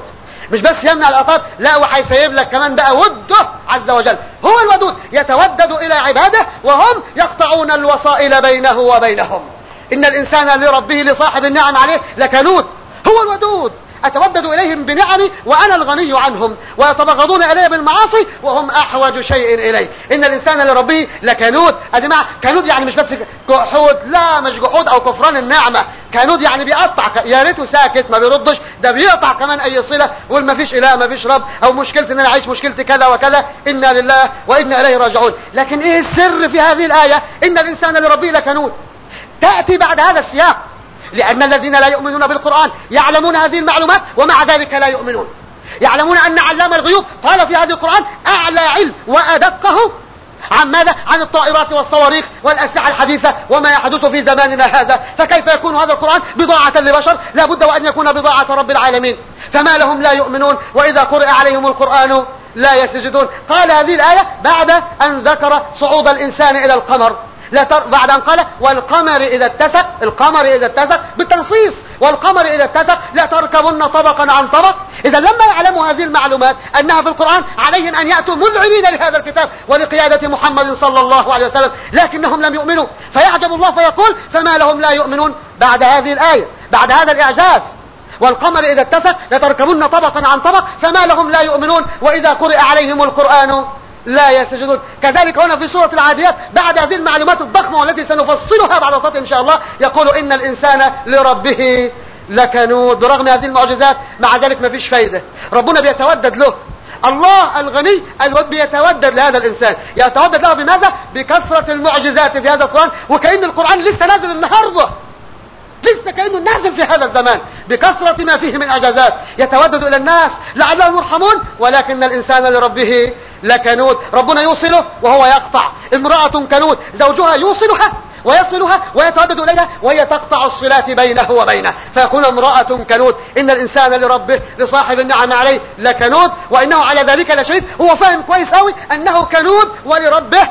مش بس يمنع العقاب، لا وهيسيب لك كمان بقى وده عز وجل. هو الودود يتودد الى عباده وهم يقطعون الوسائل بينه وبينهم. ان الانسان لربه لصاحب النعم عليه لكنود. هو الودود اتودد اليهم بنعمي وانا الغني عنهم، ويتبغضون الي بالمعاصي وهم احوج شيء الي. ان الانسان لربه لكنود. ادي مع كنود يعني مش بس جحود، لا مش جحود او كفران النعمه، كنود يعني بيقطع. يا ريته ساكت ما بيردش، ده بيقطع كمان اي صله، ويقول ما فيش اله ما فيش رب، او مشكلتي ان انا عايش مشكلتي كذا وكذا، انا لله وانا اليه راجعون. لكن ايه السر في هذه الايه؟ ان الانسان لربه لكنود تاتي بعد هذا السياق، لأن الذين لا يؤمنون بالقرآن يعلمون هذه المعلومات ومع ذلك لا يؤمنون. يعلمون أن علام الغيوب قال في هذا القرآن أعلى علم وأدقه عن ماذا؟ عن الطائرات والصواريخ والأسلحة الحديثة وما يحدث في زماننا هذا. فكيف يكون هذا القرآن بضاعة لبشر؟ لا بد وأن يكون بضاعة رب العالمين. فما لهم لا يؤمنون وإذا قرئ عليهم القرآن لا يسجدون. قال هذه الآية بعد أن ذكر صعود الإنسان إلى القمر، بعد أن قال والقمر إذا اتسق، القمر إذا اتسق بالتنصيص، والقمر إذا اتسق لا تركبن طبقا عن طبق. إذا لما يعلموا هذه المعلومات أنها في القرآن عليهم أن يأتوا مذعنين لهذا الكتاب ولقيادة محمد صلى الله عليه وسلم، لكنهم لم يؤمنوا. فيعجب الله فيقول فما لهم لا يؤمنون بعد هذه الآية، بعد هذا الإعجاز. والقمر إذا اتسق لتركبن طبقا عن طبق فما لهم لا يؤمنون وإذا قرئ عليهم القرآن لا يسجدون. كذلك هنا في سورة العاديات بعد هذه المعلومات الضخمة والتي سنفصلها بعد صوت إن شاء الله يقول إن الإنسان لربه لكنود. برغم هذه المعجزات مع ذلك ما فيش فايدة، ربنا بيتودد له. الله الغني بيتودد لهذا الإنسان. يتودد له بماذا؟ بكثرة المعجزات في هذا القرآن، وكأن القرآن لسه نازل النهارده، لسه كأنه نازل في هذا الزمان بكثرة ما فيه من إعجازات. يتودد إلى الناس لعلهم يرحمون، ولكن الإنسان لربه لكنود. ربنا يوصله وهو يقطع. امرأة كنود زوجها يوصلها ويصلها ويتودد إليها وهي تقطع الصلات بينه وبينه، فيكون امرأة كنود. إن الإنسان لربه لصاحب النعم عليه لكنود وإنه على ذلك لشهيد. هو فاهم كويس قوي أنه كنود ولربه.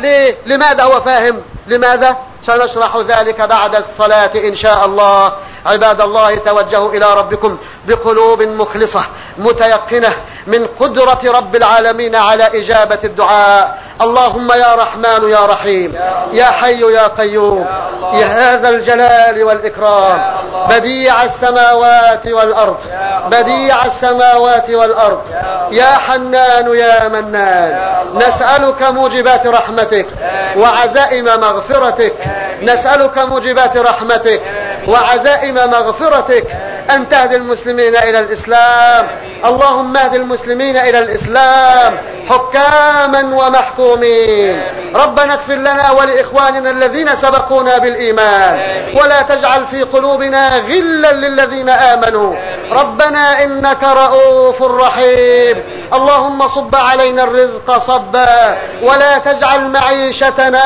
لماذا هو فاهم؟ لماذا؟ سنشرح ذلك بعد الصلاة إن شاء الله. عباد الله توجهوا إلى ربكم بقلوب مخلصة متيقنة من قدرة رب العالمين على إجابة الدعاء. اللهم يا رحمن يا رحيم يا حي يا قيوم يا هذا الجلال والإكرام، بديع السماوات والأرض، بديع السماوات والأرض، يا حنان يا منان، نسألك موجبات رحمتك وعزائم مغفرتك، نسألك موجبات رحمتك وعزائم مغفرتك أن تهدي المسلمين إلى الإسلام. اللهم اهد المسلمين إلى الإسلام حكاما ومحكومين. ربنا اغفر لنا ولإخواننا الذين سبقونا بالإيمان ولا تجعل في قلوبنا غلا للذين آمنوا. ربنا إنك رؤوف رحيم. اللهم صب علينا الرزق صبا ولا تجعل معيشتنا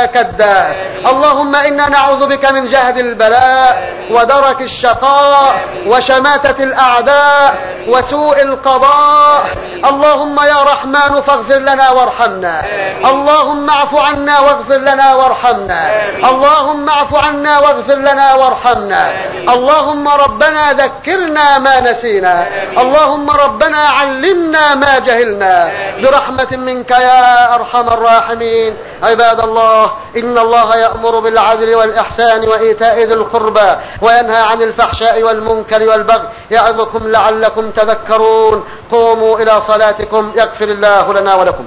كدا. اللهم إنا نعوذ بك من جهد البلاء ودرك الشقاء وشماتة الأعداء وسوء القضاء. اللهم يا رحمن فاغفر لنا وارحمنا. اللهم اعف عنا واغفر لنا وارحمنا. اللهم اعف عنا واغفر لنا وارحمنا. اللهم ربنا ذكرنا ما نسينا. اللهم ربنا علمنا ما جهلنا برحمة منك يا أرحم الراحمين. عباد الله إن الله يأمر بالعدل والإحسان وإيتاء ذي القربى وينهى عن الفحشاء والمنكر والبغي يعظكم لعلكم تذكرون. قوموا إلى صلاتكم يغفر الله لنا ولكم.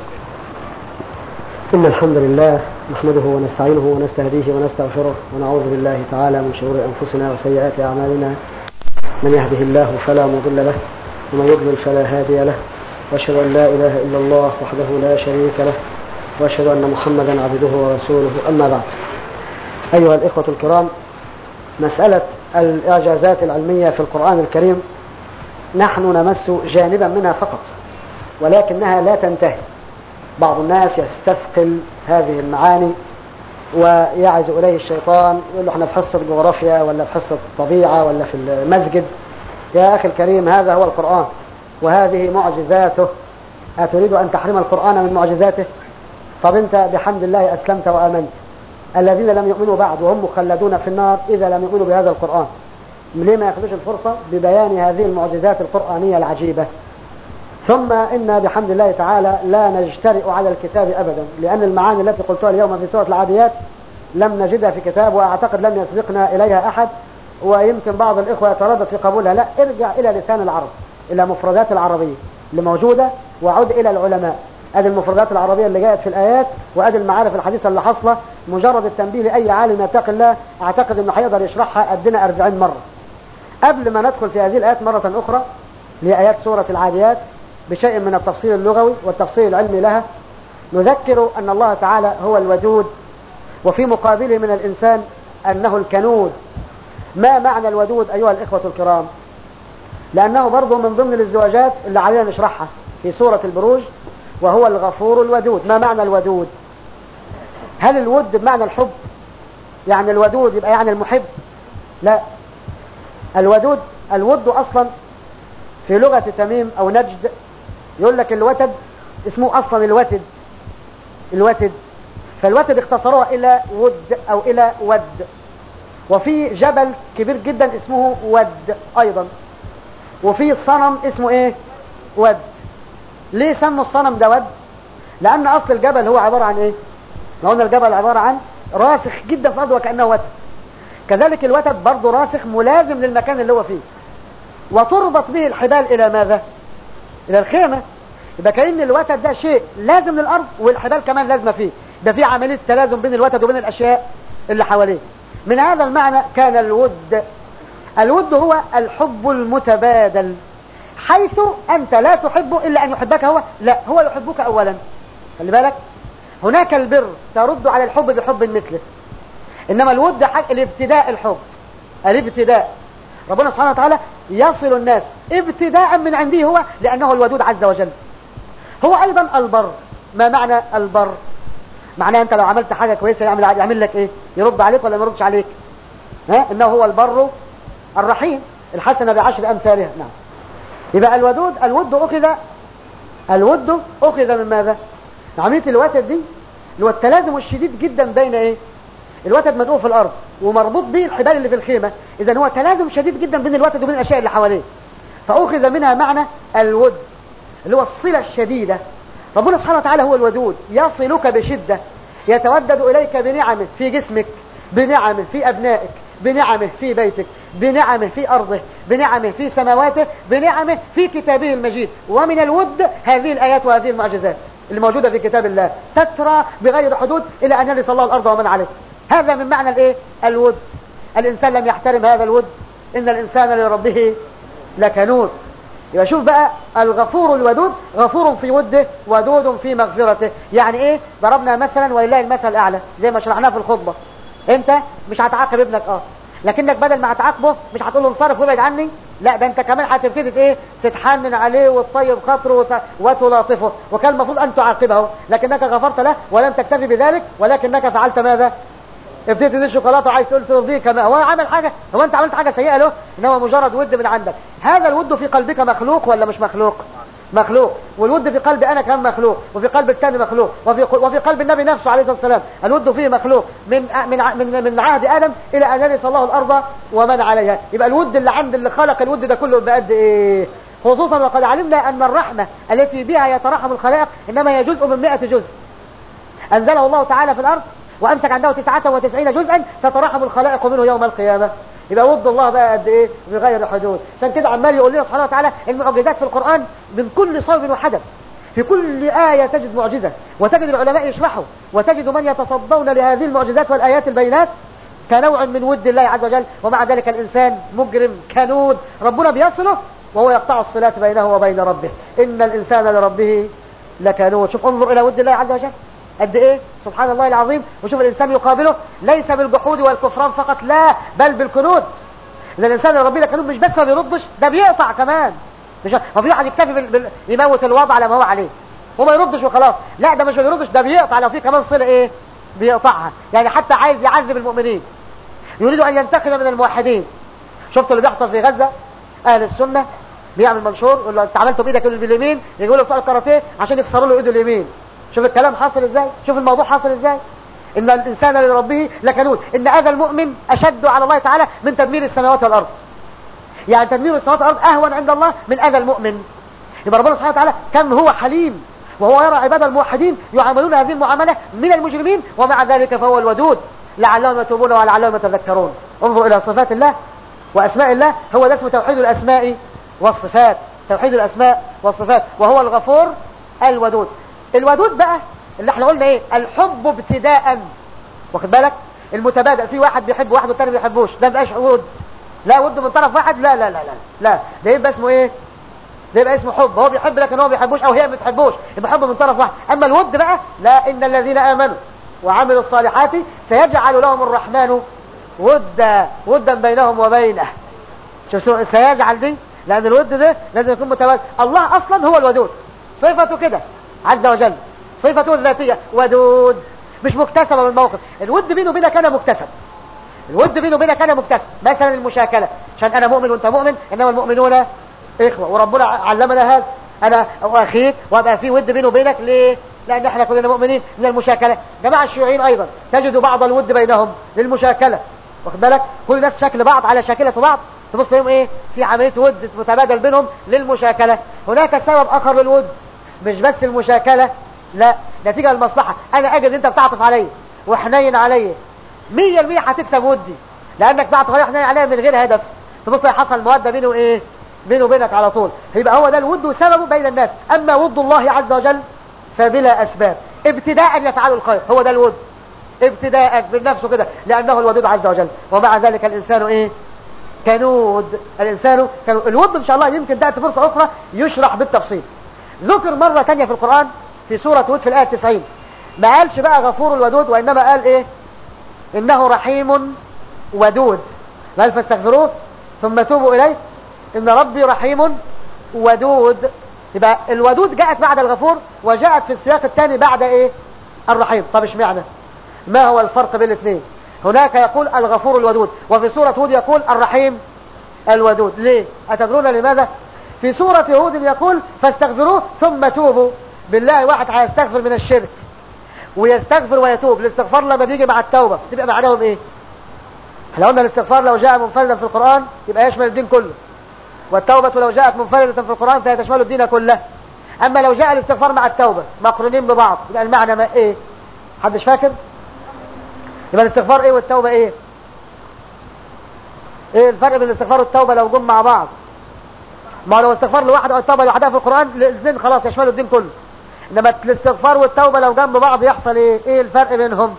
إن الحمد لله نحمده ونستعينه ونستهديه ونستغفره ونعوذ بالله تعالى من شرور أنفسنا وسيئات أعمالنا. من يهده الله فلا مضل له ومن يضلل فلا هادي له، وأشهد أن لا إله إلا الله وحده لا شريك له، وأشهد أن محمدا عبده ورسوله. أما بعد، أيها الإخوة الكرام، مسألة الإعجازات العلمية في القرآن الكريم نحن نمس جانبا منها فقط، ولكنها لا تنتهي. بعض الناس يستثقل هذه المعاني ويعز إليه الشيطان، يقول له احنا في حصة جغرافيا ولا في حصة طبيعة ولا في المسجد. يا أخي الكريم، هذا هو القرآن وهذه معجزاته. أتريد أن تحرم القرآن من معجزاته؟ طب أنت بحمد الله أسلمت وآمنت. الذين لم يؤمنوا بعد وهم مخلدون في النار إذا لم يؤمنوا بهذا القرآن. ليه ما ياخدوش الفرصة ببيان هذه المعجزات القرآنية العجيبة؟ ثم إن بحمد الله تعالى لا نجترئ على الكتاب أبدا، لأن المعاني التي قلتها اليوم في سورة العاديات لم نجدها في كتاب، وأعتقد لم يسبقنا إليها أحد، ويمكن بعض الإخوة يتردد في قبولها. لا، ارجع إلى لسان العرب، إلى مفردات العربية اللي موجودة، وعد إلى العلماء. أدي المفردات العربية اللي جاءت في الآيات، وأدي المعارف الحديثة اللي حصلة. مجرد التنبيه لأي عالم يتقي الله أعتقد أنه هيقدر يشرحها قدنا 40 مرة. قبل ما ندخل في هذه الآيات مرة أخرى لآيات سورة العاديات بشيء من التفصيل اللغوي والتفصيل العلمي لها، نذكر أن الله تعالى هو الودود، وفي مقابله من الإنسان أنه الكنود. ما معنى الودود أيها الإخوة الكرام؟ لأنه برضو من ضمن الازدواجات اللي علينا نشرحها في سورة البروج، وهو الغفور الودود. ما معنى الودود؟ هل الود بمعنى الحب؟ يعني الودود يبقى يعني المحب؟ لا، الود أصلا في لغة تميم أو نجد يقول لك الوتد اسمه أصلا الوتد، فالوتد اختصروها إلى ود أو إلى ود. وفي جبل كبير جدا اسمه ود أيضا، وفي صنم اسمه ايه؟ ود. ليه سموا الصنم ده ود؟ لأن أصل الجبل هو عبارة عن ايه؟ لو قلنا الجبل عبارة عن راسخ جدا في الأرض وكأنه وتد، كذلك الوتد برضه راسخ ملازم للمكان اللي هو فيه، وتربط به الحبال إلى ماذا؟ إلى الخيمة. يبقى كأن الوتد ده شيء لازم للأرض، والحبال كمان لازمة فيه، ده في عملية تلازم بين الوتد وبين الأشياء اللي حواليه. من هذا المعنى كان الود هو الحب المتبادل، حيث أنت لا تحبه إلا أن يحبك هو، لا، هو يحبك أولا. خلي بالك، هناك البر ترد على الحب بحب مثله، إنما الود حق الابتداء، الابتداء. ربنا سبحانه وتعالى يصل الناس ابتداء من عنده هو، لأنه الودود عز وجل. هو أيضا البر. ما معنى البر؟ معناه أنت لو عملت حاجة كويسة يعمل لك إيه؟ يرد عليك ولا ما يردش عليك؟ إنه هو البر الرحيم، الحسنة ب10 أمثالها. نعم. يبقى الود أخذ من ماذا؟ عملية الوتد دي اللي هو التلازم الشديد جدا بين ايه؟ الوتد مدقوق في الأرض ومربوط به الحبال اللي في الخيمة، إذن هو تلازم شديد جدا بين الوتد وبين الأشياء اللي حواليه، فأخذ منها معنى الود اللي هو الصلة الشديدة. ربنا سبحانه وتعالى هو الودود، يصلك بشدة، يتودد إليك بنعمه في جسمك، بنعمه في أبنائك، بنعمه في بيتك، بنعمه في أرضه، بنعمه في سماواته، بنعمه في كتابه المجيد. ومن الود هذه الآيات وهذه المعجزات اللي موجودة في كتاب الله تترى بغير حدود إلى أن يرث الله الأرض ومن عليه. هذا من معنى الايه؟ الود. الإنسان لم يحترم هذا الود، إن الإنسان لربه لكنود. يبقى شوف بقى، الغفور الودود، غفور في وده، ودود في مغفرته. يعني ايه؟ ضربنا مثلا ولله المثل الأعلى زي ما شرحناه في الخطبة. انت مش هتعاقب ابنك لكنك بدل ما هتعاقبه مش هتقول له انصرف وابعد عني، لا، ده انت كمان هتبتدي ايه؟ تتحنن عليه وتطيب خاطره وتلاطفه، وكان المفروض ان تعاقبه، لكنك غفرت له ولم تكتفي بذلك، ولكنك فعلت ماذا؟ ابتديت تدي الشوكولاته وعايز تقول ترضيه كما هو عمل حاجه، هو انت عملت حاجه سيئه له؟ ان هو مجرد ود من عندك. هذا الود في قلبك مخلوق ولا مش مخلوق؟ مخلوق. والود في قلب انا كمان مخلوق، وفي قلب الثاني مخلوق، وفي قلب النبي نفسه عليه الصلاه والسلام الود فيه مخلوق من عهد ادم الى ان يرث الله الارض ومن عليها. يبقى الود اللي عند اللي خلق الود ده كله بقد ايه؟ خصوصا وقد علمنا ان الرحمه التي بها يترحم الخلائق انما هي جزء من 100 جزء انزله الله تعالى في الارض، وامسك عنده 99 جزءا تترحم الخلائق منه يوم القيامه. يبقى ود الله بقى قد ايه؟ بغير حدود. عشان كده عمال يقول لنا سبحانه وتعالى المعجزات في القرآن من كل صوب وحدث، في كل آية تجد معجزة، وتجد العلماء يشرحوا، وتجد من يتصدون لهذه المعجزات والآيات البينات كنوع من ود الله عز وجل. ومع ذلك الإنسان مجرم كنود، ربنا بيصله وهو يقطع الصلات بينه وبين ربه. إن الإنسان لربه لكنود. شوف، انظر إلى ود الله عز وجل قد ايه، سبحان الله العظيم. وشوف الانسان يقابله ليس بالجحود والكفران فقط، لا، بل بالكنود. ان الانسان ربي لكنود، مش بس ما بيردش، ده بيقطع كمان. مش ما في واحد يكتفي يموت الوضع على ما هو عليه وما يردش وخلاص، لا، ده مش بيردش، ده بيقطع. لو في كمان صله ايه؟ بيقطعها. يعني حتى عايز يعذب المؤمنين، يريد ان ينتقم من الموحدين. شفتوا اللي بيحصل في غزه؟ اهل السنه بيعمل منشور يقول له انت عملته بايدك باليمين، يقول له بتوع الكاراتيه عشان يكسروا له ايده اليمين. شوف الكلام حاصل ازاي، شوف الموضوع حاصل ازاي. ان الانسان لربه لكنود، ان اذى المؤمن اشد على الله تعالى من تدمير السماوات والارض. يعني تدمير السماوات والارض اهون عند الله من اذى المؤمن. يبقى ربنا سبحانه وتعالى كم هو حليم، وهو يرى عباد الموحدين يعاملون هذه المعاملة من المجرمين، ومع ذلك فهو الودود لعلهم يتوبون ولعلهم يتذكرون. انظروا إلى صفات الله وأسماء الله، هو ده اسمه توحيد الأسماء والصفات، توحيد الأسماء والصفات، وهو الغفور الودود. الودود بقى اللي احنا قلنا ايه؟ الحب ابتداء، واخد بالك؟ المتبادل، في واحد بيحب واحد والتاني ما بيحبوش، ده مبقاش ود، لا ود من طرف واحد، لا لا لا لا لا، ده يبقى اسمه ايه؟ ده يبقى اسمه حب، هو بيحب لكن هو ما بيحبوش او هي ما بتحبوش، يبقى حب من طرف واحد. اما الود بقى لا، ان الذين امنوا وعملوا الصالحات سيجعل لهم الرحمن ودا بينهم وبينه. شوف سيجعل دي، لان الود ده لازم يكون متبادل. الله اصلا هو الودود، صفته كده عز وجل، صفته الذاتيه ودود، مش مكتسبه من الموقف. الود بينه وبينك انا مكتسب، الود بينه وبينك انا مكتسب. مثلا المشاكله، عشان انا مؤمن وانت مؤمن، انما المؤمنون اخوه، وربنا علمنا هذا، انا واخيك وابقى في ود بينه وبينك. ليه؟ لان احنا كلنا مؤمنين. من المشاكله جماعه الشيوعيين ايضا تجد بعض الود بينهم للمشاكله، واخد بالك؟ كل الناس شكل بعض على شاكله بعض، تبص لهم ايه؟ في عمليه ود متبادل بينهم للمشاكله. هناك سبب اخر للود، مش بس المشاكله، لا، نتيجه المصلحه. انا اجد انت بتعطف عليا وحنين عليا 100% هتكسب ودي، لانك بعطف عليا وحنين عليا من غير هدف، تبص حصل موده بينه ايه؟ بينه وبينك على طول. يبقى هو ده الود وسببه بين الناس. اما ود الله عز وجل فبلا اسباب، ابتداء يفعل الخير، هو ده الود ابتداء من نفسه كده، لانه الودود عز وجل. ومع ذلك الانسان ايه؟ كنود. الانسان كنود. الود ان شاء الله يمكن تاتي فرصه اخرى يشرح بالتفصيل. ذكر مره ثانيه في القران في سوره هود في الايه 90، ما قالش بقى غفور الودود، وانما قال ايه؟ انه رحيم ودود، قال فاستغفروه ثم توبوا اليه ان ربي رحيم ودود. يبقى الودود جاءت بعد الغفور، وجاءت في السياق الثاني بعد ايه؟ الرحيم. طب اشمعنى؟ ما هو الفرق بين الاثنين؟ هناك يقول الغفور الودود، وفي سورة هود يقول الرحيم الودود. ليه؟ أتدرون لماذا؟ في سورة هود يقول فاستغفروه ثم توبوا. بالله واحد هيستغفر من الشرك ويستغفر ويتوب، الاستغفار لما بيجي مع التوبة تبقى معناهم ايه؟ احنا قلنا الاستغفار لو جاء منفردا في القرآن يبقى يشمل الدين كله، والتوبة لو جاءت منفردة في القرآن فهي تشمل الدين كله. اما لو جاء الاستغفار مع التوبة مقرونين ببعض يبقى المعنى ما ايه؟ حدش فاكر؟ يبقى الاستغفار ايه والتوبة ايه؟ ايه الفرق بين الاستغفار والتوبة لو جم مع بعض؟ ما لو استغفار لوحده او التوبة لوحدها في القرآن الاثنين خلاص يشملوا الدين كله. انما الاستغفار والتوبة لو جنب بعض يحصل ايه؟ ايه الفرق بينهم؟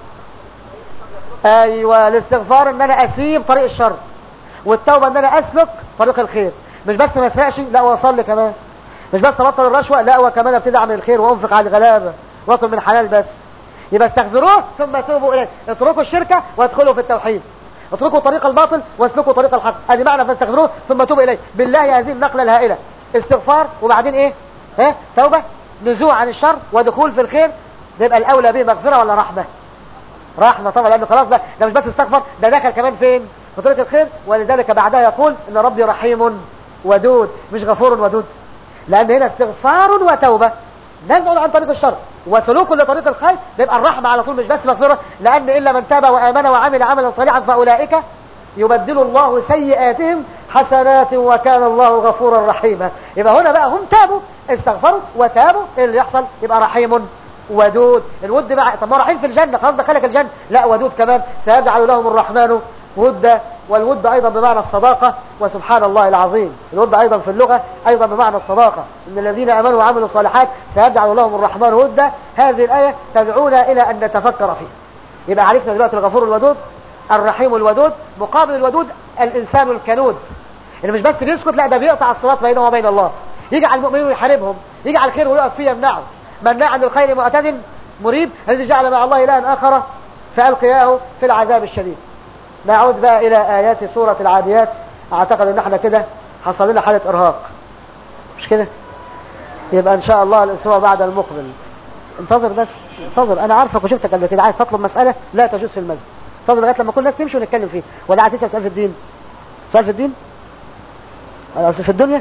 ايوه، الاستغفار ان انا اسيب طريق الشر، والتوبة ان انا اسلك طريق الخير. مش بس ما اسرقش، لا واصلي كمان. مش بس ابطل الرشوة، لا وكمان ابتدي اعمل الخير وانفق على الغلابة واكل من حلال بس. يبقى استغفروه ثم توبوا اليه، اتركوا الشركة وادخلوا في التوحيد، اتركوا طريق الباطل واسلكوا طريق الحق. ادي معنى فاستغفروه ثم توبوا اليه. بالله هذه النقلة الهائلة، استغفار وبعدين ايه؟ توبة، نزوع عن الشر ودخول في الخير. ده يبقى الاولى به مغفرة ولا رحمة؟ رحمة طبعا، لانه خلاص ده مش بس استغفر، ده دخل كمان فين؟ في طريق الخير. ولذلك بعدها يقول ان ربي رحيم ودود، مش غفور ودود، لان هنا استغفار وتوبة نزعوا عن طريق الشر وسلوك لطريق الخير، بيبقى الرحمة على طول مش بس مغفرة. لان الا من تاب وامن وعمل عملا صالحا فاولئك يبدل الله سيئاتهم حسنات وكان الله غفورا رحيما. يبقى هنا بقى هم تابوا، استغفروا وتابوا، ايه اللي يحصل؟ يبقى رحيم ودود. الود مع طب ما رحيم في الجنة خلاص دخلك الجنة، لا ودود كمان، سيجعل لهم الرحمن ودا. والود ايضا بمعنى الصداقة، وسبحان الله العظيم الود ايضا في اللغة ايضا بمعنى الصداقة. ان الذين امنوا وعملوا الصالحات سيجعل لهم الرحمن ودا. هذه الآية تدعونا الى ان نتفكر فيها. يبقى عرفنا دلوقتي الغفور الودود، الرحيم الودود. مقابل الودود الانسان الكنود، اللي مش بس بيسكت، لا ده بيقطع الصراط بينه وبين الله، يجعل المؤمنين ويحاربهم، يجعل الخير ويقف فيه يمنعه، مناع عن الخير معتد مريب، الذي جعل مع الله إلها آخر فألقياه في العذاب الشديد. نعود بقى إلى آيات سورة العاديات. أعتقد إن احنا كده حصل لنا حالة إرهاق، مش كده؟ يبقى إن شاء الله الأسبوع بعد المقبل. انتظر بس، انتظر. أنا عارفك وشفتك قبل كده عايز تطلب مسألة لا تجوز في المسجد، انتظر لغاية لما كل الناس تمشي ونتكلم فيه. ولا عايز تسأل سؤال في الدين؟ سؤال في الدين؟ أصل في الدنيا؟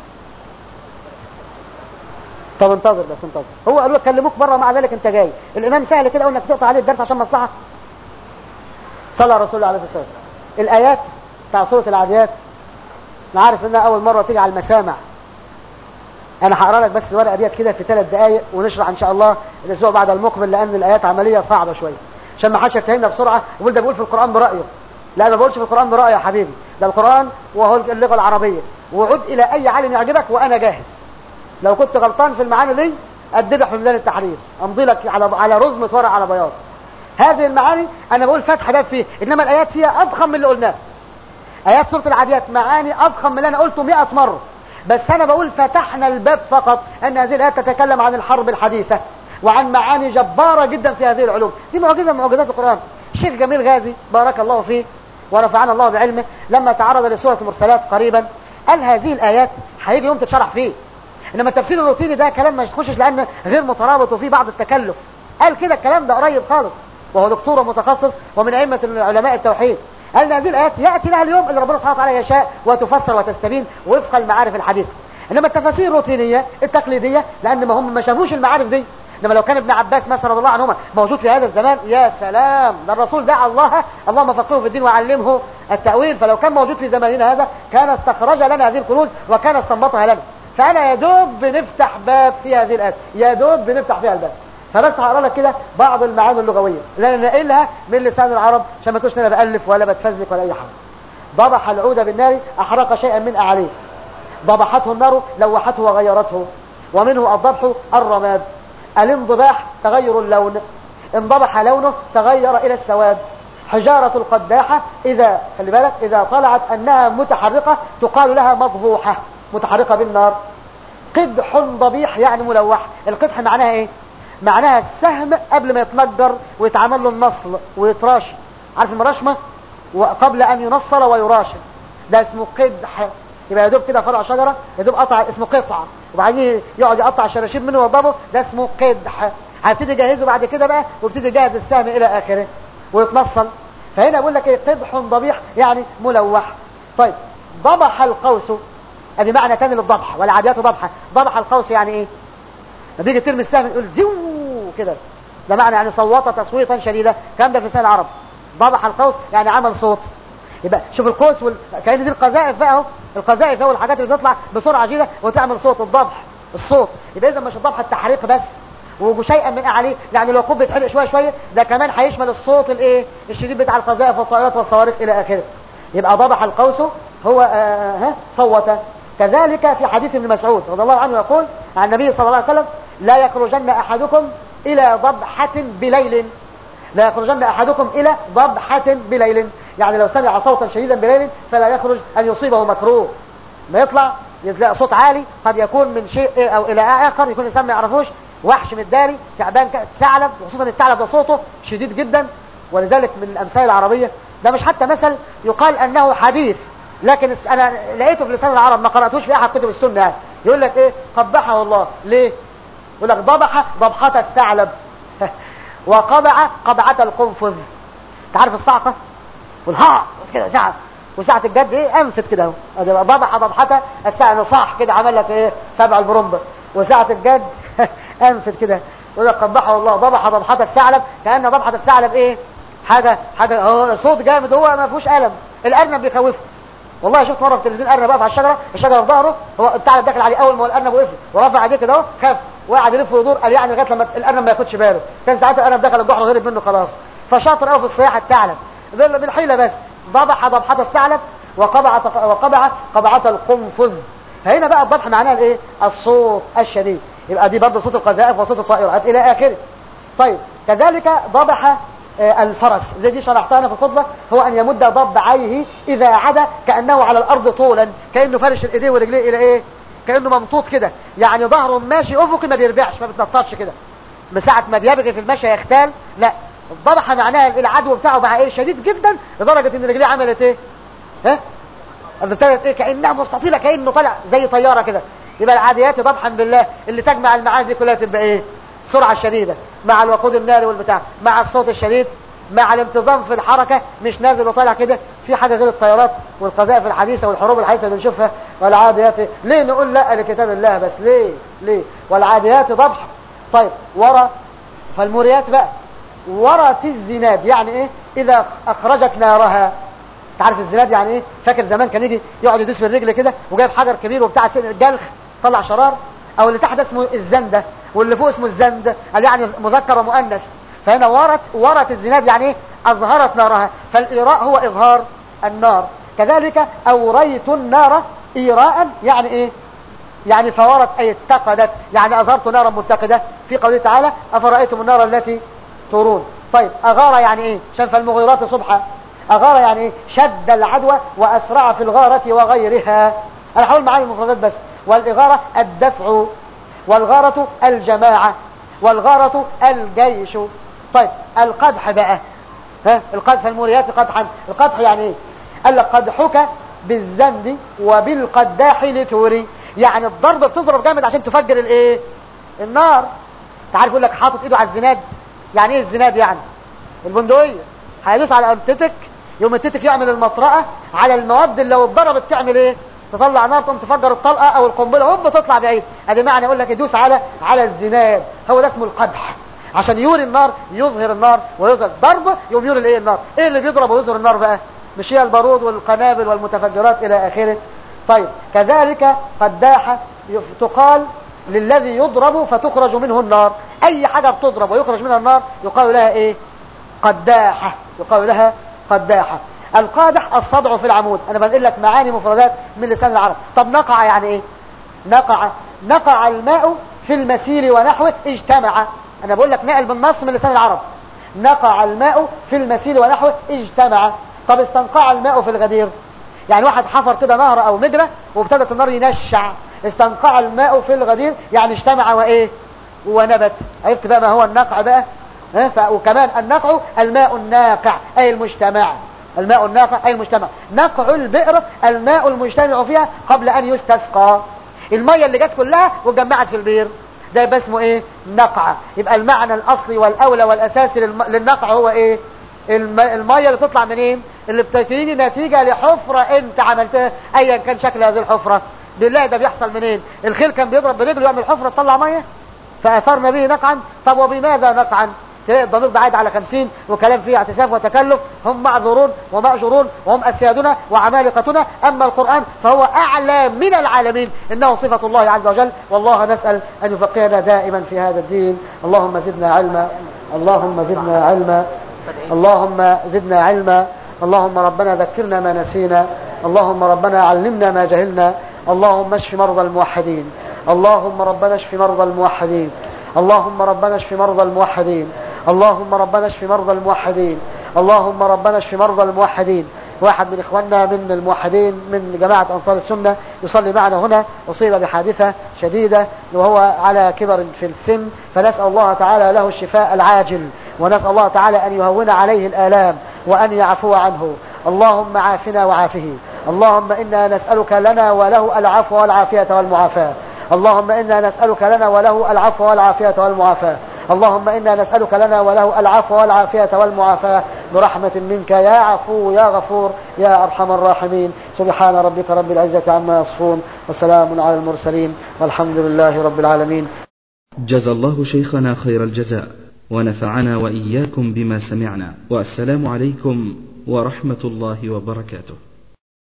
طب انتظر بس، انتظر. هو قالوا كلموك بره، مع ذلك انت جاي. الامام سهل كده انك تقطع عليه الدرس عشان مصلحه. صلى الرسول عليه الصلاه والسلام. الايات بتاع سوره العاديات انا عارف انها اول مرة تيجي على المسامع. انا هقرا لك بس الورقة ديت كده في 3 دقايق ونشرح ان شاء الله الاسبوع بعد المقبل، لان الايات عملية صعبة شوية عشان ما حدش يتهمنا بسرعة ويقول ده بيقول في القرآن برأيه. لا، ما بقولش في القرآن برأيه يا حبيبي، ده القرآن وهو اللغة العربية، وعد الى اي عالم يعجبك وانا جاهز. لو كنت غلطان في المعاني دي اتذبح في ميدان التحرير، امضي لك على رزمة ورق على بياض. هذه المعاني انا بقول فتح باب فيه، انما الايات فيها اضخم من اللي قلناه. ايات سورة العاديات معاني اضخم من اللي انا قلته 100 مرة، بس انا بقول فتحنا الباب فقط ان هذه الايات تتكلم عن الحرب الحديثة وعن معاني جبارة جدا في هذه العلوم. دي معجزة من معجزات القرآن. الشيخ جميل غازي بارك الله فيه ونفعنا الله بعلمه لما تعرض لسورة المرسلات قريبا قال هذه الايات هيجي يوم تتشرح فيه، انما التفسير الروتيني ده كلام ما يخشش لانه غير مترابط وفيه بعض التكلف. قال كده الكلام ده قريب خالص، وهو دكتور ومتخصص ومن ائمة علماء التوحيد. قال ان هذه الايات ياتي لها اليوم اللي ربنا سبحانه وتعالى يشاء وتفسر وتستبين وفق المعارف الحديثه. انما التفاسير الروتينيه التقليديه لان ما هم ما شافوش المعارف دي. انما لو كان ابن عباس مثلا رضي الله عنهما موجود في هذا الزمان، يا سلام، ده الرسول دعا الله اللهم فقهه في الدين وعلمه التاويل، فلو كان موجود في زماننا هذا كان استخرج لنا هذه الكنوز وكان استنبطها لنا. فانا يا دوب بنفتح باب في هذه الايات، يا دوب بنفتح فيها الباب. فبس هقرا لك كده بعض المعاني اللغويه اللي انا ناقلها من لسان العرب عشان ما تقولش انا بالف ولا بتفزلك ولا اي حاجه. ضبح العود بالنار احرق شيئا من اعليه، ضبحته النار لوحته وغيرته، ومنه الضبح الرماد. الانضباح تغير اللون، انضبح لونه تغير الى السواد. حجارة القداحة اذا خلي بالك اذا طلعت انها متحرقة تقال لها مضبوحة متحرقة بالنار. قدح ضبيح يعني ملوح. القدح معناها ايه؟ معناها السهم قبل ما يتنجر ويتعمل له النصل ويتراشي، عارف المراشمة؟ وقبل ان ينصل ويراشي ده اسمه قدح. يبقى يدوب كده فرع شجرة يدوب قطع اسمه قطعة، وبعدين يقعد يقطع الشراشيب منه ويضربه، ده اسمه قدح. هيبتدي يجهزه بعد كده بقى ويبتدي يجهز السهم الى اخره ويتنصل. فهنا بقول لك ايه؟ قدح ضبيح يعني ملوح. طيب ضبح القوس، ادي معنى تاني للضبح، والعاديات ضبحة. ضبح القوس يعني ايه؟ بيجي ترمي السهم يقول زيو كده، ده معنى يعني صوت تصويتا شديدا. الكلام ده في لسان العرب. ضبح القوس يعني عمل صوت. يبقى شوف القوس كأن دي القذائف بقى اهو، القذائف هو الحاجات اللي تطلع بسرعه شديده وتعمل صوت، الضبح الصوت. يبقى اذا مش الضبح التحريق بس وشيئا من اعليه، يعني لو كوب بيتحرق شويه شويه ده كمان هيشمل الصوت الايه الشديد بتاع القذائف والطائرات والصواريخ الى اخره. يبقى ضبح القوس هو صوت. كذلك في حديث ابن مسعود رضي الله عنه يقول عن النبي صلى الله عليه وسلم: لا يخرجن احدكم الى ضبحة بليل. لا يخرجن احدكم الى ضبحة بليل، يعني لو سمع صوتا شديدا بليل فلا يخرج ان يصيبه مكروه. ما يطلع يلاقي صوت عالي قد يكون من شيء او الى اخر، يكون الانسان ما يعرفوش، وحش متداري، تعبان، ثعلب، وخصوصا الثعلب ده صوته شديد جدا. ولذلك من الامثال العربيه ده مش حتى مثل يقال انه حديث، لكن انا لقيته في لسان العرب ما قراتوش في احد كتب السنه يعني. يقول لك ايه؟ قبحه الله. ليه؟ يقول لك ضبح ضبحة الثعلب وقبع قبعة القنفذ. انت عارف الصعقة والها كده ساعة، وساعة الجد ايه؟ انفت كده اهو. ضبح ضبحة الثعلب، صاح كده عمل لك ايه؟ 7 البرمبة. وساعة الجد انفت كده. يقول لك قبحه الله ضبح ضبحة الثعلب، كأن ضبحة الثعلب ايه؟ حاجة صوت جامد، هو ما فيهوش ألم. الأرنب بيخوفه. والله شفت مرة في التلفزيون أرنب واقف على الشجرة في ظهره، هو الثعلب داخل عليه، أول ما الأرنب وقف ورفع عليه كده اهو خاف وقعد يلف ويدور، قال يعني لغاية لما الأرنب ما ياخدش باله. كان ساعتها الأرنب دخل الجحر وهرب منه خلاص. فشاطر قوي في الصياحة الثعلب بالحيلة بس. ضبح ضبحة الثعلب وقبع قبعة القنفذ. فهنا بقى الضبح معناه الايه؟ الصوت الشديد. يبقى دي برضه صوت القذائف وصوت الطائرات الى اخره. طيب كذلك ضبح الفرس، زي دي شرحتها انا في الخطبه، هو ان يمد ضبعيه اذا عدا كانه على الارض طولا، كانه فرش الايديه ورجليه الى ايه؟ كانه ممطوط كده، يعني ظهره ماشي افقي ما بيربعش ما بيتنططش كده، من ساعه ما بيبغي في المشي يختال. لا، الضبحه معناها العدو بتاعه بقى ايه؟ شديد جدا لدرجه ان رجليه عملت ايه؟ ابتدت ايه؟ كانها مستطيله، كانه طالع زي طياره كده. يبقى العاديات ضبحا بالله اللي تجمع المعاني دي كلها تبقى ايه؟ السرعه الشديده مع الوقود الناري والبتاع مع الصوت الشديد مع الانتظام في الحركه، مش نازل وطالع كده. في حاجه غير الطيارات والقذائف الحديثه والحروب الحديثه اللي بنشوفها. والعاديات ليه نقول لا لكتاب الله بس؟ ليه والعاديات ضبح. طيب ورا فالموريات بقى ورت الزناد، يعني ايه؟ اذا اخرجت نارها. تعرف الزناد يعني ايه؟ فاكر زمان كان يجي يقعد يدوس بالرجل كده وجايب حجر كبير وبتاع جلخ طلع شرار، او اللي تحت اسمه الزندة واللي فوق اسمه الزند، قال يعني مذكر ومؤنث. فهنا ورت الزناد يعني ايه؟ اظهرت نارها، فالايراء هو اظهار النار. كذلك اوريت النار ايراء يعني ايه؟ يعني فورت اي اتقدت، يعني اظهرت نارا متقدة في قوله تعالى افرأيتم النار التي تورون. طيب اغار يعني ايه؟ عشان فالمغيرات صبحا. اغار يعني ايه؟ شد العدوى واسرع في الغارة وغيرها. انا هقول معايا المفردات بس. والاغارة الدفع، والغارة الجماعة، والغارة الجيش. طيب القدح بقى، القدح الموريات قدحا. القدح يعني ايه؟ قال لك قدحك بالزند وبالقداح لتوري، يعني الضرب بتضرب جامد عشان تفجر الايه؟ النار. تعرف يقول لك حاطط ايده على الزناد. يعني ايه الزناد؟ يعني البندقية هيدوس على التتك، يوم التتك يعمل المطرقة على المواد اللي لو اتضربت تعمل ايه؟ تطلع نار، تقوم تفجر الطلقة او القنبلة هوب تطلع بعيد. ادي معنى يقول لك يدوس على الزناد، هو ده اسمه القدح، عشان يوري النار، يظهر النار ويظهر ضرب، يوم يوري الايه؟ النار. ايه اللي بيضرب ويظهر النار بقى؟ مش هي البارود والقنابل والمتفجرات الى اخره. طيب كذلك قداحة تقال للذي يضرب فتخرج منه النار. اي حاجة بتضرب ويخرج منها النار يقال لها ايه؟ قداحة، يقال لها قداحة. القادح الصدع في العمود. انا بنقل لك معاني مفردات من لسان العرب. طب نقع يعني ايه؟ نقع الماء في المسيل ونحوه اجتمع. انا بقول لك نقل بالنص من لسان العرب. نقع الماء في المسيل ونحوه اجتمع. طب استنقع الماء في الغدير، يعني واحد حفر كده نهر او مجرى وابتدت النار ينشع. استنقع الماء في الغدير يعني اجتمع وايه؟ ونبت. عرفت بقى ما هو النقع بقى؟ وكمان النقع الماء الناقع اي المجتمع. الماء الناقع اي المجتمع. نقع البئر الماء المجتمع فيها قبل ان يستسقى. المية اللي جت كلها وجمعت في البئر، ده يبقى اسمه ايه؟ نقع. يبقى المعنى الاصلي والاولى والاساسي للنقع هو ايه؟ المية اللي تطلع منين؟ اللي بتيجي نتيجة لحفرة انت عملتها ايا كان شكل هذه الحفرة. بالله ده بيحصل منين؟ الخيل كان بيضرب برجله يعمل حفرة تطلع مية فاثرنا به نقعا. طب وبماذا نقعا؟ تلاقي الضمير ده عايد على 50 وكلام فيه اعتساف وتكلف. هم معذورون ومأجورون وهم اسيادنا وعمالقتنا. اما القرآن فهو اعلى من العالمين، انه صفة الله عز وجل. والله نسأل ان يفقهنا دائما في هذا الدين. اللهم زدنا علما، اللهم زدنا علما، اللهم زدنا علما. اللهم ربنا ذكرنا ما نسينا، اللهم ربنا علمنا ما جهلنا. اللهم اشف مرضى الموحدين، اللهم ربنا اشف مرضى الموحدين، اللهم ربنا اشف مرضى الموحدين، اللهم ربنا اشف مرضى الموحدين، اللهم ربنا اشف مرضى الموحدين. واحد من اخواننا من الموحدين من جماعة انصار السنة يصلي معنا هنا، اصيب بحادثة شديدة وهو على كبر في السن، فنسأل الله تعالى له الشفاء العاجل، ونسأل الله تعالى ان يهون عليه الآلام وان يعفو عنه. اللهم عافنا وعافه. اللهم انا نسألك لنا وله العفو والعافية والمعافاة. اللهم انا نسألك لنا وله العفو والعافية والمعافاة. اللهم انا نسألك لنا وله العفو والعافية والمعافاة برحمة منك يا عفو يا غفور يا ارحم الراحمين. سبحان ربك رب العزة عما يصفون وسلام على المرسلين والحمد لله رب العالمين. جزى الله شيخنا خير الجزاء ونفعنا وإياكم بما سمعنا، والسلام عليكم ورحمة الله وبركاته.